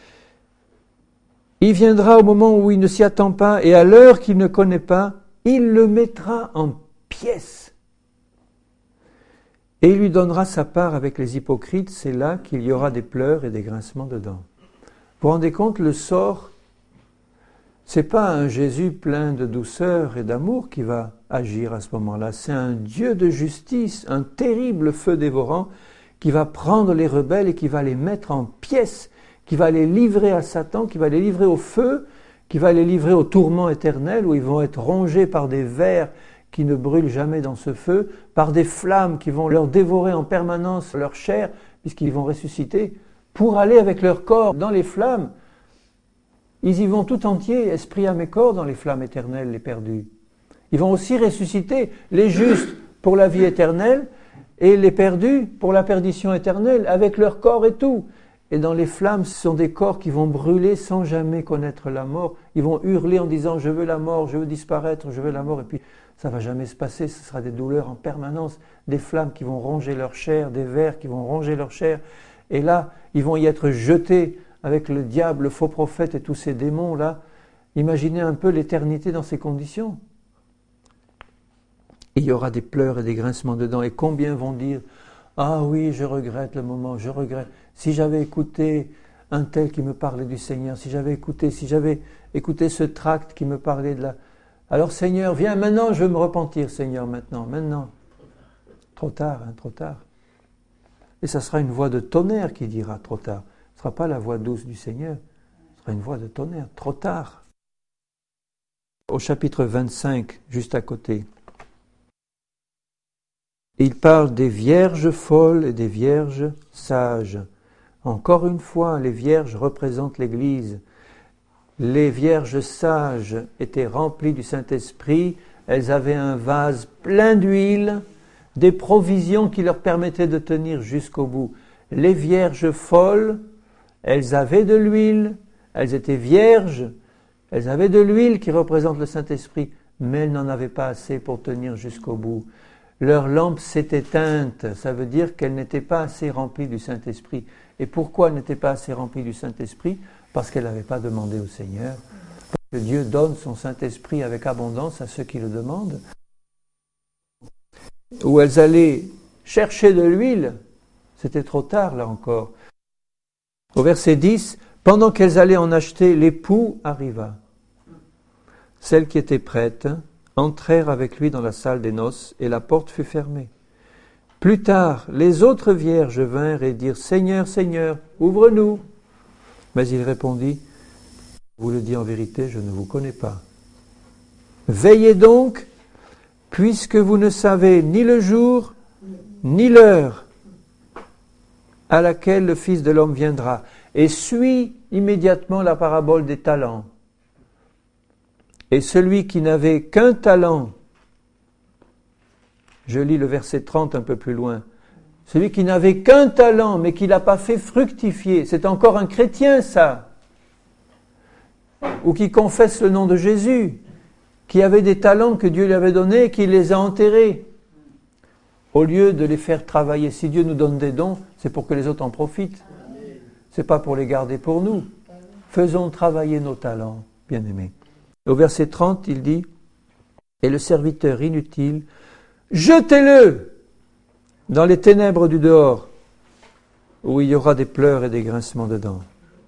Il viendra au moment où il ne s'y attend pas et à l'heure qu'il ne connaît pas, il le mettra en pièces. Et il lui donnera sa part avec les hypocrites, c'est là qu'il y aura des pleurs et des grincements de dents. Vous vous rendez compte, le sort, c'est pas un Jésus plein de douceur et d'amour qui va agir à ce moment-là. C'est un Dieu de justice, un terrible feu dévorant qui va prendre les rebelles et qui va les mettre en pièces, qui va les livrer à Satan, qui va les livrer au feu, qui va les livrer au tourment éternel où ils vont être rongés par des vers qui ne brûlent jamais dans ce feu, par des flammes qui vont leur dévorer en permanence leur chair, puisqu'ils vont ressusciter, pour aller avec leur corps dans les flammes. Ils y vont tout entiers, esprit, âme et corps, dans les flammes éternelles, les perdus. Ils vont aussi ressusciter les justes pour la vie éternelle et les perdus pour la perdition éternelle, avec leur corps et tout. Et dans les flammes, ce sont des corps qui vont brûler sans jamais connaître la mort. Ils vont hurler en disant « je veux la mort, je veux disparaître, je veux la mort ». Et puis ça ne va jamais se passer, ce sera des douleurs en permanence, des flammes qui vont ronger leur chair, des vers qui vont ronger leur chair. Et là, ils vont y être jetés avec le diable, le faux prophète et tous ces démons-là. Imaginez un peu l'éternité dans ces conditions. Et il y aura des pleurs et des grincements de dents. Et combien vont dire « Ah oui, je regrette le moment, je regrette. Si j'avais écouté un tel qui me parlait du Seigneur, si j'avais écouté ce tract qui me parlait de la... Alors Seigneur, viens maintenant, je veux me repentir, Seigneur, maintenant. » Trop tard, trop tard. Et ça sera une voix de tonnerre qui dira trop tard. Ce ne sera pas la voix douce du Seigneur, ce sera une voix de tonnerre, trop tard. Au chapitre 25, juste à côté, il parle des vierges folles et des vierges sages. Encore une fois, les vierges représentent l'Église. Les vierges sages étaient remplies du Saint-Esprit, elles avaient un vase plein d'huile, des provisions qui leur permettaient de tenir jusqu'au bout. Les vierges folles, elles avaient de l'huile, elles étaient vierges, elles avaient de l'huile qui représente le Saint-Esprit, mais elles n'en avaient pas assez pour tenir jusqu'au bout. Leur lampe s'est éteinte, ça veut dire qu'elles n'étaient pas assez remplies du Saint-Esprit. Et pourquoi elles n'étaient pas assez remplies du Saint-Esprit ? Parce qu'elles n'avaient pas demandé au Seigneur. Que Dieu donne son Saint-Esprit avec abondance à ceux qui le demandent. Où elles allaient chercher de l'huile, c'était trop tard là encore. Au verset 10, pendant qu'elles allaient en acheter, l'époux arriva. Celles qui étaient prêtes entrèrent avec lui dans la salle des noces et la porte fut fermée. Plus tard, les autres vierges vinrent et dirent « Seigneur, Seigneur, ouvre-nous » Mais il répondit Je vous le dis en vérité, je ne vous connais pas. Veillez donc, puisque vous ne savez ni le jour, ni l'heure à laquelle le Fils de l'homme viendra. Et suit immédiatement la parabole des talents. Et celui qui n'avait qu'un talent, je lis le verset 30 un peu plus loin, celui qui n'avait qu'un talent, mais qui ne l'a pas fait fructifier, c'est encore un chrétien ça, ou qui confesse le nom de Jésus, qui avait des talents que Dieu lui avait donnés et qui les a enterrés, au lieu de les faire travailler. Si Dieu nous donne des dons, c'est pour que les autres en profitent, c'est pas pour les garder pour nous. Faisons travailler nos talents, bien-aimés. Au verset 30, il dit, « Et le serviteur inutile, jetez-le dans les ténèbres du dehors, où il y aura des pleurs et des grincements de dents. »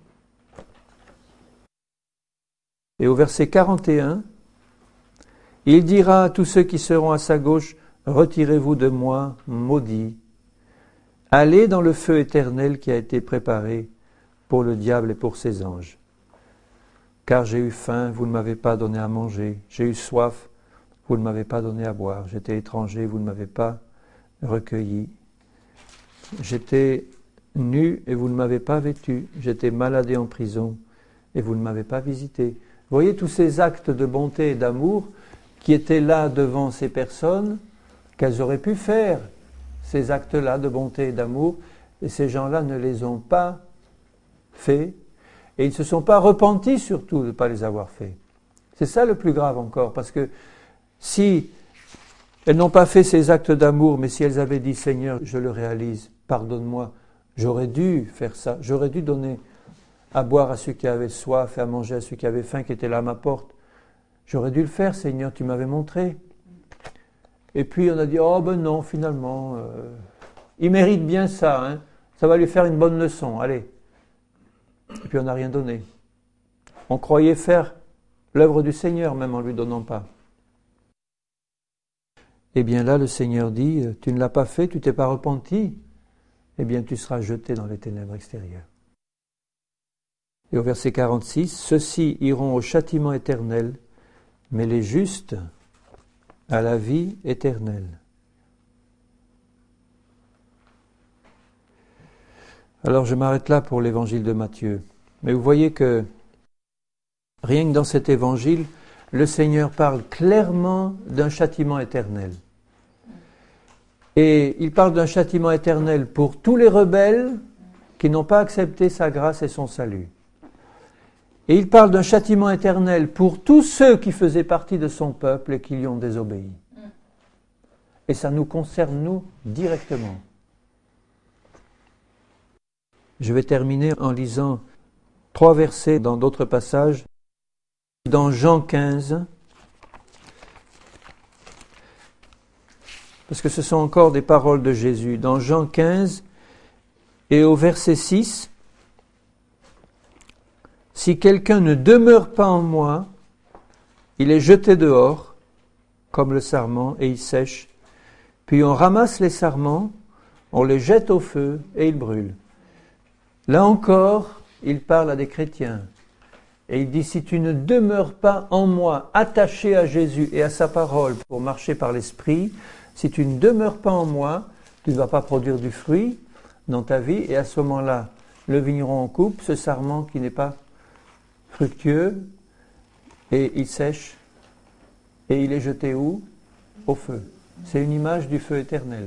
Et au verset 41, il dira à tous ceux qui seront à sa gauche, « Retirez-vous de moi, maudits, allez dans le feu éternel qui a été préparé pour le diable et pour ses anges. Car j'ai eu faim, vous ne m'avez pas donné à manger, j'ai eu soif, vous ne m'avez pas donné à boire, j'étais étranger, vous ne m'avez pas recueilli, j'étais nu et vous ne m'avez pas vêtu, j'étais malade et en prison et vous ne m'avez pas visité. » Vous voyez tous ces actes de bonté et d'amour qui étaient là devant ces personnes, qu'elles auraient pu faire, ces actes-là de bonté et d'amour, et ces gens-là ne les ont pas faits, et ils ne se sont pas repentis surtout de ne pas les avoir faits. C'est ça le plus grave encore, parce que si elles n'ont pas fait ces actes d'amour, mais si elles avaient dit « Seigneur, je le réalise, pardonne-moi, j'aurais dû faire ça, j'aurais dû donner à boire à ceux qui avaient soif et à manger à ceux qui avaient faim, qui étaient là à ma porte. J'aurais dû le faire, Seigneur, tu m'avais montré. » Et puis on a dit « Oh ben non, finalement, il mérite bien ça, hein, ça va lui faire une bonne leçon, allez. » Et puis on n'a rien donné. On croyait faire l'œuvre du Seigneur, même en ne lui donnant pas. Eh bien là, le Seigneur dit, tu ne l'as pas fait, tu t'es pas repenti, eh bien tu seras jeté dans les ténèbres extérieures. Et au verset 46, ceux-ci iront au châtiment éternel, mais les justes à la vie éternelle. Alors je m'arrête là pour l'évangile de Matthieu. Mais vous voyez que rien que dans cet évangile, le Seigneur parle clairement d'un châtiment éternel. Et il parle d'un châtiment éternel pour tous les rebelles qui n'ont pas accepté sa grâce et son salut. Et il parle d'un châtiment éternel pour tous ceux qui faisaient partie de son peuple et qui lui ont désobéi. Et ça nous concerne, nous, directement. Je vais terminer en lisant 3 versets dans d'autres passages. Dans Jean 15, parce que ce sont encore des paroles de Jésus. Dans Jean 15 et au verset 6, « Si quelqu'un ne demeure pas en moi, il est jeté dehors, comme le sarment, et il sèche. Puis on ramasse les sarments, on les jette au feu et ils brûlent. » Là encore, il parle à des chrétiens. Et il dit, si tu ne demeures pas en moi, attaché à Jésus et à sa parole pour marcher par l'Esprit, si tu ne demeures pas en moi, tu ne vas pas produire du fruit dans ta vie. Et à ce moment-là, le vigneron en coupe, ce sarment qui n'est pas fructueux, et il sèche. Et il est jeté où? Au feu. C'est une image du feu éternel.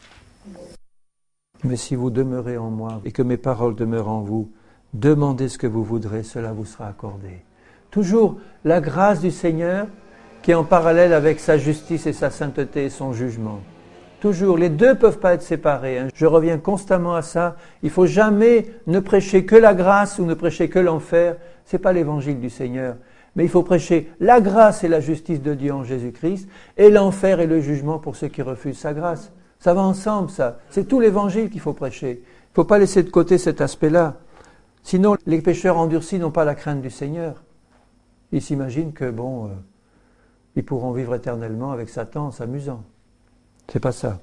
Mais si vous demeurez en moi et que mes paroles demeurent en vous, demandez ce que vous voudrez, cela vous sera accordé. Toujours la grâce du Seigneur qui est en parallèle avec sa justice et sa sainteté et son jugement. Toujours, les deux ne peuvent pas être séparés. Je reviens constamment à ça. Il ne faut jamais ne prêcher que la grâce ou ne prêcher que l'enfer. Ce n'est pas l'évangile du Seigneur. Mais il faut prêcher la grâce et la justice de Dieu en Jésus-Christ et l'enfer et le jugement pour ceux qui refusent sa grâce. Ça va ensemble, ça. C'est tout l'évangile qu'il faut prêcher. Il ne faut pas laisser de côté cet aspect-là. Sinon, les pécheurs endurcis n'ont pas la crainte du Seigneur. Ils s'imaginent que, ils pourront vivre éternellement avec Satan en s'amusant. C'est pas ça.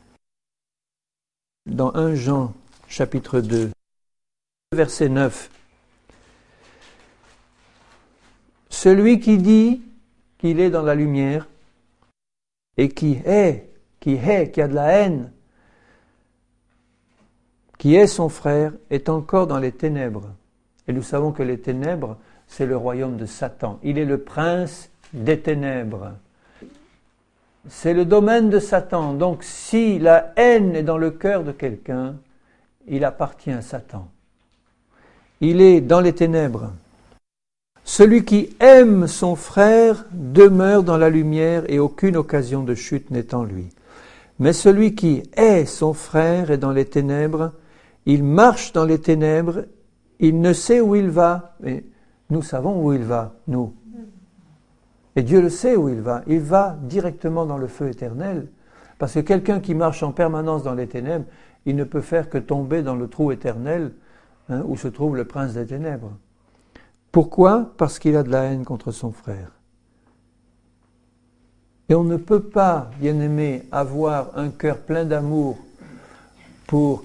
Dans 1 Jean, chapitre 2, verset 9, Celui qui dit qu'il est dans la lumière et qui a de la haine, qui est son frère, est encore dans les ténèbres. Et nous savons que les ténèbres, c'est le royaume de Satan. Il est le prince des ténèbres. C'est le domaine de Satan. Donc si la haine est dans le cœur de quelqu'un, il appartient à Satan. Il est dans les ténèbres. Celui qui aime son frère demeure dans la lumière et aucune occasion de chute n'est en lui. Mais celui qui hait son frère est dans les ténèbres, il marche dans les ténèbres, il ne sait où il va. Mais nous savons où il va, nous. Et Dieu le sait où il va directement dans le feu éternel. Parce que quelqu'un qui marche en permanence dans les ténèbres, il ne peut faire que tomber dans le trou éternel où se trouve le prince des ténèbres. Pourquoi ? Parce qu'il a de la haine contre son frère. Et on ne peut pas, bien-aimé, avoir un cœur plein d'amour pour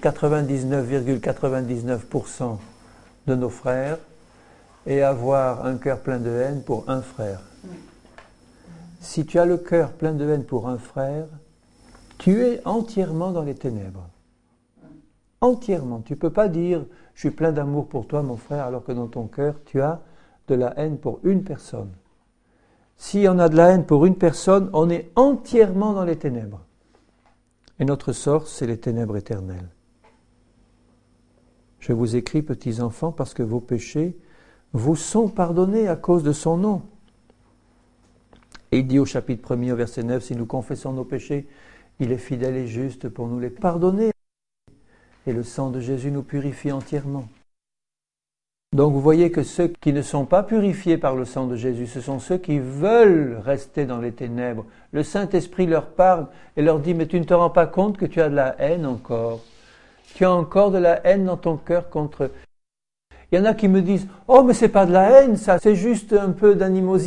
99,99% de nos frères et avoir un cœur plein de haine pour un frère. Si tu as le cœur plein de haine pour un frère, tu es entièrement dans les ténèbres. Entièrement. Tu ne peux pas dire « je suis plein d'amour pour toi, mon frère », alors que dans ton cœur, tu as de la haine pour une personne. Si on a de la haine pour une personne, on est entièrement dans les ténèbres. Et notre sort, c'est les ténèbres éternelles. Je vous écris, petits enfants, parce que vos péchés vous sont pardonnés à cause de son nom. Et il dit au chapitre 1er, au verset 9, « Si nous confessons nos péchés, il est fidèle et juste pour nous les pardonner. Et le sang de Jésus nous purifie entièrement. » Donc vous voyez que ceux qui ne sont pas purifiés par le sang de Jésus, ce sont ceux qui veulent rester dans les ténèbres. Le Saint-Esprit leur parle et leur dit « Mais tu ne te rends pas compte que tu as de la haine encore. Tu as encore de la haine dans ton cœur contre... » Il y en a qui me disent « Oh, mais c'est pas de la haine, ça, c'est juste un peu d'animosité. »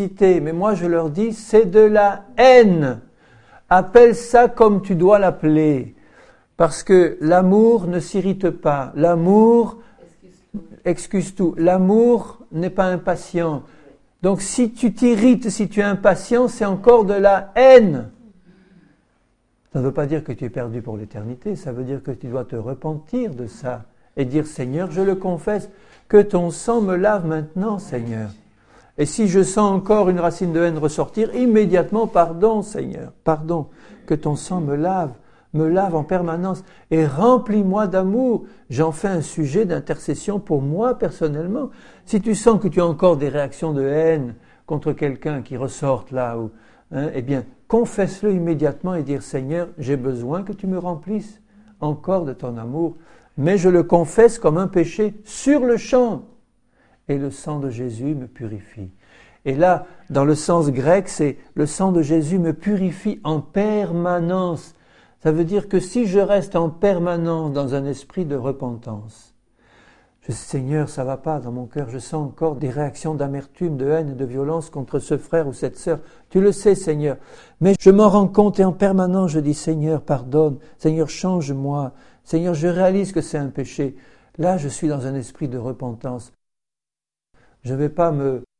Mais moi, je leur dis « C'est de la haine. Appelle ça comme tu dois l'appeler. Parce que l'amour ne s'irrite pas. L'amour excuse tout. L'amour n'est pas impatient. Donc si tu t'irrites, si tu es impatient, c'est encore de la haine. Ça ne veut pas dire que tu es perdu pour l'éternité. Ça veut dire que tu dois te repentir de ça. Et dire, Seigneur, je le confesse, que ton sang me lave maintenant, Seigneur. Et si je sens encore une racine de haine ressortir, immédiatement, pardon, Seigneur, pardon, que ton sang me lave en permanence et remplis-moi d'amour. J'en fais un sujet d'intercession pour moi personnellement. Si tu sens que tu as encore des réactions de haine contre quelqu'un qui ressortent là, eh bien, confesse-le immédiatement et dire, Seigneur, j'ai besoin que tu me remplisses encore de ton amour. Mais je le confesse comme un péché sur le champ. Et le sang de Jésus me purifie. Et là, dans le sens grec, c'est le sang de Jésus me purifie en permanence. Ça veut dire que si je reste en permanence dans un esprit de repentance, Seigneur, ça va pas dans mon cœur, je sens encore des réactions d'amertume, de haine et de violence contre ce frère ou cette sœur. Tu le sais, Seigneur. Mais je m'en rends compte et en permanence je dis, Seigneur, pardonne. Seigneur, change-moi. Seigneur, je réalise que c'est un péché. Là, je suis dans un esprit de repentance. Je ne vais pas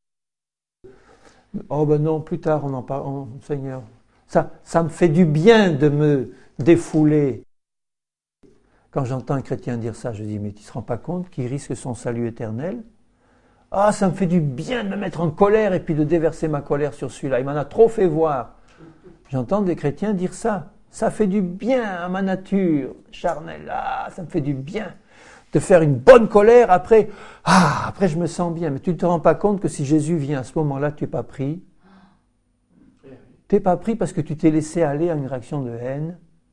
Oh ben non, plus tard on en parle, Seigneur. Ça me fait du bien de me défouler. Quand j'entends un chrétien dire ça, je dis, mais tu ne te rends pas compte qu'il risque son salut éternel ? Ah, ça me fait du bien de me mettre en colère et puis de déverser ma colère sur celui-là. Il m'en a trop fait voir. J'entends des chrétiens dire ça. Ça fait du bien à ma nature charnelle. Ah, ça me fait du bien de faire une bonne colère. Après je me sens bien. Mais tu ne te rends pas compte que si Jésus vient à ce moment-là, tu n'es pas pris. Tu n'es pas pris parce que tu t'es laissé aller à une réaction de haine.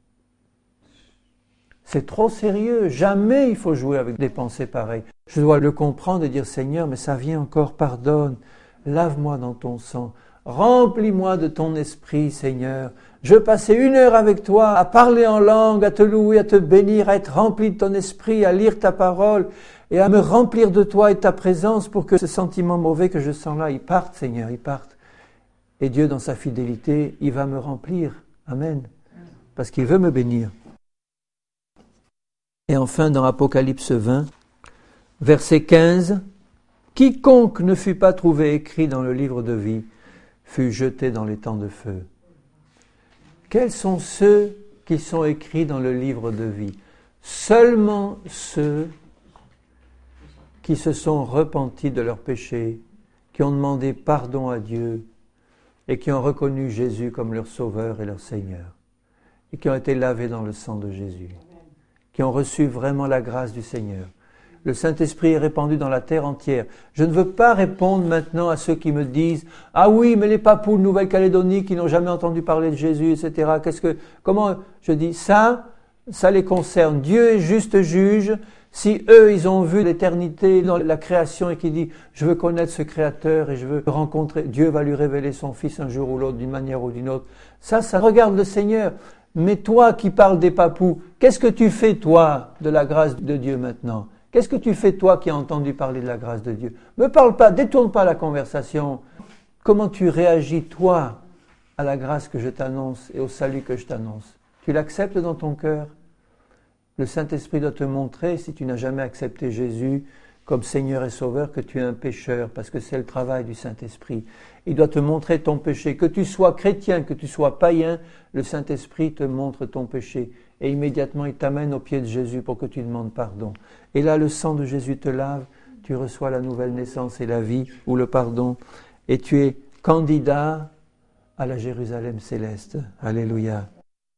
C'est trop sérieux. Jamais il faut jouer avec des pensées pareilles. Je dois le comprendre et dire, Seigneur, mais ça vient encore, pardonne. Lave-moi dans ton sang. Remplis-moi de ton esprit, Seigneur. Je veux passer 1 heure avec toi, à parler en langue, à te louer, à te bénir, à être rempli de ton esprit, à lire ta parole et à me remplir de toi et de ta présence pour que ce sentiment mauvais que je sens là, il parte, Seigneur, il parte. Et Dieu, dans sa fidélité, il va me remplir. Amen. Parce qu'il veut me bénir. Et enfin, dans Apocalypse 20, verset 15, quiconque ne fut pas trouvé écrit dans le livre de vie fut jeté dans les temps de feu. Quels sont ceux qui sont écrits dans le livre de vie? Seulement ceux qui se sont repentis de leurs péchés, qui ont demandé pardon à Dieu et qui ont reconnu Jésus comme leur Sauveur et leur Seigneur, et qui ont été lavés dans le sang de Jésus, qui ont reçu vraiment la grâce du Seigneur. Le Saint-Esprit est répandu dans la terre entière. Je ne veux pas répondre maintenant à ceux qui me disent « Ah oui, mais les papous de Nouvelle-Calédonie qui n'ont jamais entendu parler de Jésus, etc. » Comment je dis ça les concerne. Dieu est juste juge. Si eux, ils ont vu l'éternité dans la création et qui dit « Je veux connaître ce Créateur et je veux rencontrer », Dieu va lui révéler son Fils un jour ou l'autre, d'une manière ou d'une autre. Ça regarde le Seigneur. Mais toi qui parles des papous, qu'est-ce que tu fais, toi, de la grâce de Dieu maintenant? Qu'est-ce que tu fais, toi, qui as entendu parler de la grâce de Dieu? Me parle pas, détourne pas la conversation. Comment tu réagis, toi, à la grâce que je t'annonce et au salut que je t'annonce? Tu l'acceptes dans ton cœur? Le Saint-Esprit doit te montrer, si tu n'as jamais accepté Jésus comme Seigneur et Sauveur, que tu es un pécheur, parce que c'est le travail du Saint-Esprit. Il doit te montrer ton péché. Que tu sois chrétien, que tu sois païen, le Saint-Esprit te montre ton péché. Et immédiatement, il t'amène aux pieds de Jésus pour que tu demandes pardon. Et là, le sang de Jésus te lave, tu reçois la nouvelle naissance et la vie, ou le pardon, et tu es candidat à la Jérusalem céleste. Alléluia.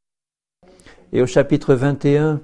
Et au chapitre 21,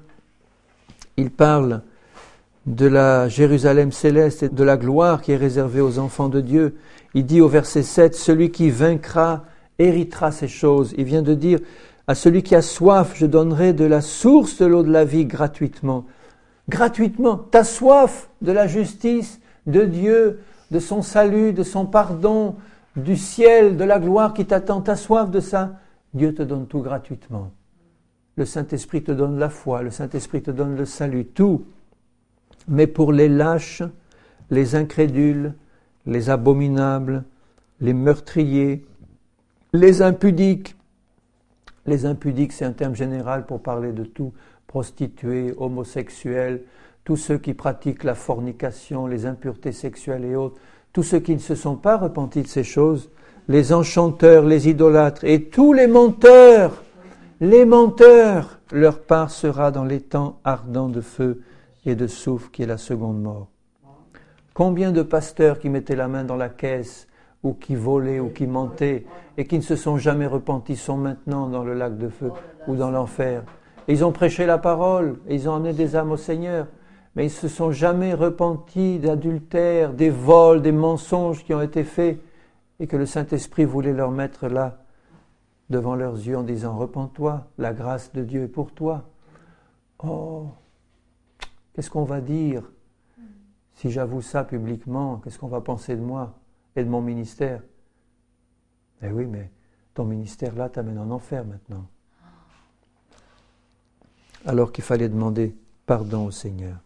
il parle de la Jérusalem céleste et de la gloire qui est réservée aux enfants de Dieu. Il dit au verset 7, « Celui qui vaincra héritera ces choses. » Il vient de dire, « À celui qui a soif, je donnerai de la source de l'eau de la vie gratuitement. » Gratuitement. Tu as soif de la justice de Dieu, de son salut, de son pardon, du ciel, de la gloire qui t'attend. Tu as soif de ça. Dieu te donne tout gratuitement. Le Saint-Esprit te donne la foi, le Saint-Esprit te donne le salut, tout. Mais pour les lâches, les incrédules, les abominables, les meurtriers, les impudiques c'est un terme général pour parler de tout, prostituées, homosexuels, tous ceux qui pratiquent la fornication, les impuretés sexuelles et autres, tous ceux qui ne se sont pas repentis de ces choses, les enchanteurs, les idolâtres et tous les menteurs, leur part sera dans les temps ardents de feu et de soufre qui est la seconde mort. Combien de pasteurs qui mettaient la main dans la caisse ou qui volaient ou qui mentaient et qui ne se sont jamais repentis sont maintenant dans le lac de feu ou dans l'enfer. Et ils ont prêché la parole et ils ont amené des âmes au Seigneur, mais ils ne se sont jamais repentis d'adultère, des vols, des mensonges qui ont été faits et que le Saint-Esprit voulait leur mettre là devant leurs yeux en disant « Repens-toi, la grâce de Dieu est pour toi. » Oh, qu'est-ce qu'on va dire si j'avoue ça publiquement? Qu'est-ce qu'on va penser de moi et de mon ministère? Eh oui, mais ton ministère là t'amène en enfer maintenant. Alors qu'il fallait demander pardon au Seigneur.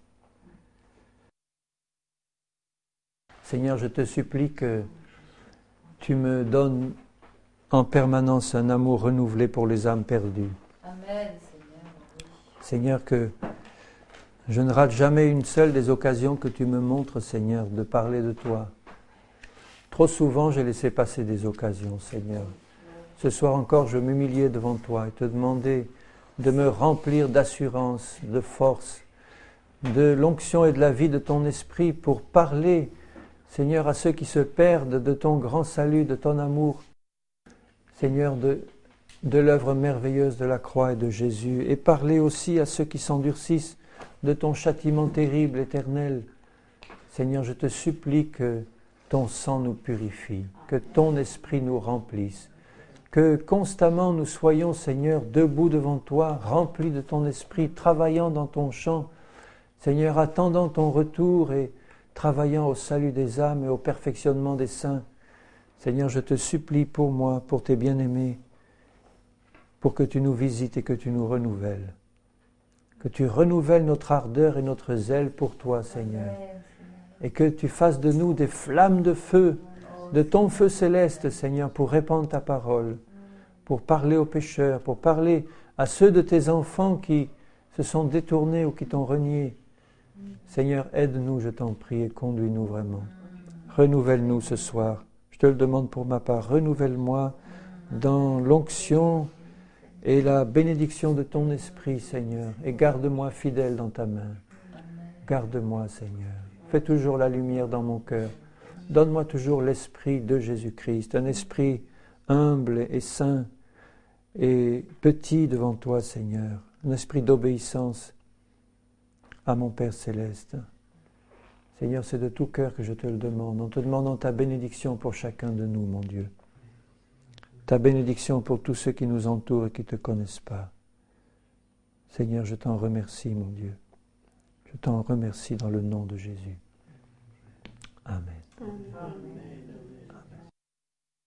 Seigneur, je te supplie que tu me donnes en permanence un amour renouvelé pour les âmes perdues. Amen, Seigneur, que je ne rate jamais une seule des occasions que tu me montres, Seigneur, de parler de toi. Trop souvent, j'ai laissé passer des occasions, Seigneur. Ce soir encore, je m'humiliais devant toi et te demandais de me remplir d'assurance, de force, de l'onction et de la vie de ton esprit pour parler, Seigneur, à ceux qui se perdent de ton grand salut, de ton amour. Seigneur, de l'œuvre merveilleuse de la croix et de Jésus, et parler aussi à ceux qui s'endurcissent de ton châtiment terrible, éternel. Seigneur, je te supplie que ton sang nous purifie, que ton esprit nous remplisse, que constamment nous soyons, Seigneur, debout devant toi, remplis de ton esprit, travaillant dans ton champ, Seigneur, attendant ton retour et travaillant au salut des âmes et au perfectionnement des saints. Seigneur, je te supplie pour moi, pour tes bien-aimés, pour que tu nous visites et que tu nous renouvelles. Que tu renouvelles notre ardeur et notre zèle pour toi, Seigneur. Et que tu fasses de nous des flammes de feu, de ton feu céleste, Seigneur, pour répandre ta parole, pour parler aux pécheurs, pour parler à ceux de tes enfants qui se sont détournés ou qui t'ont renié. Seigneur, aide-nous, je t'en prie, et conduis-nous vraiment. Renouvelle-nous ce soir. Je te le demande pour ma part. Renouvelle-moi dans l'onction et la bénédiction de ton esprit, Seigneur. Et garde-moi fidèle dans ta main. Garde-moi, Seigneur. Fais toujours la lumière dans mon cœur. Donne-moi toujours l'esprit de Jésus-Christ, un esprit humble et saint et petit devant toi, Seigneur. Un esprit d'obéissance à mon Père céleste. Seigneur, c'est de tout cœur que je te le demande, en te demandant ta bénédiction pour chacun de nous, mon Dieu. Ta bénédiction pour tous ceux qui nous entourent et qui ne te connaissent pas. Seigneur, je t'en remercie, mon Dieu. Je t'en remercie dans le nom de Jésus. Amen. Amen.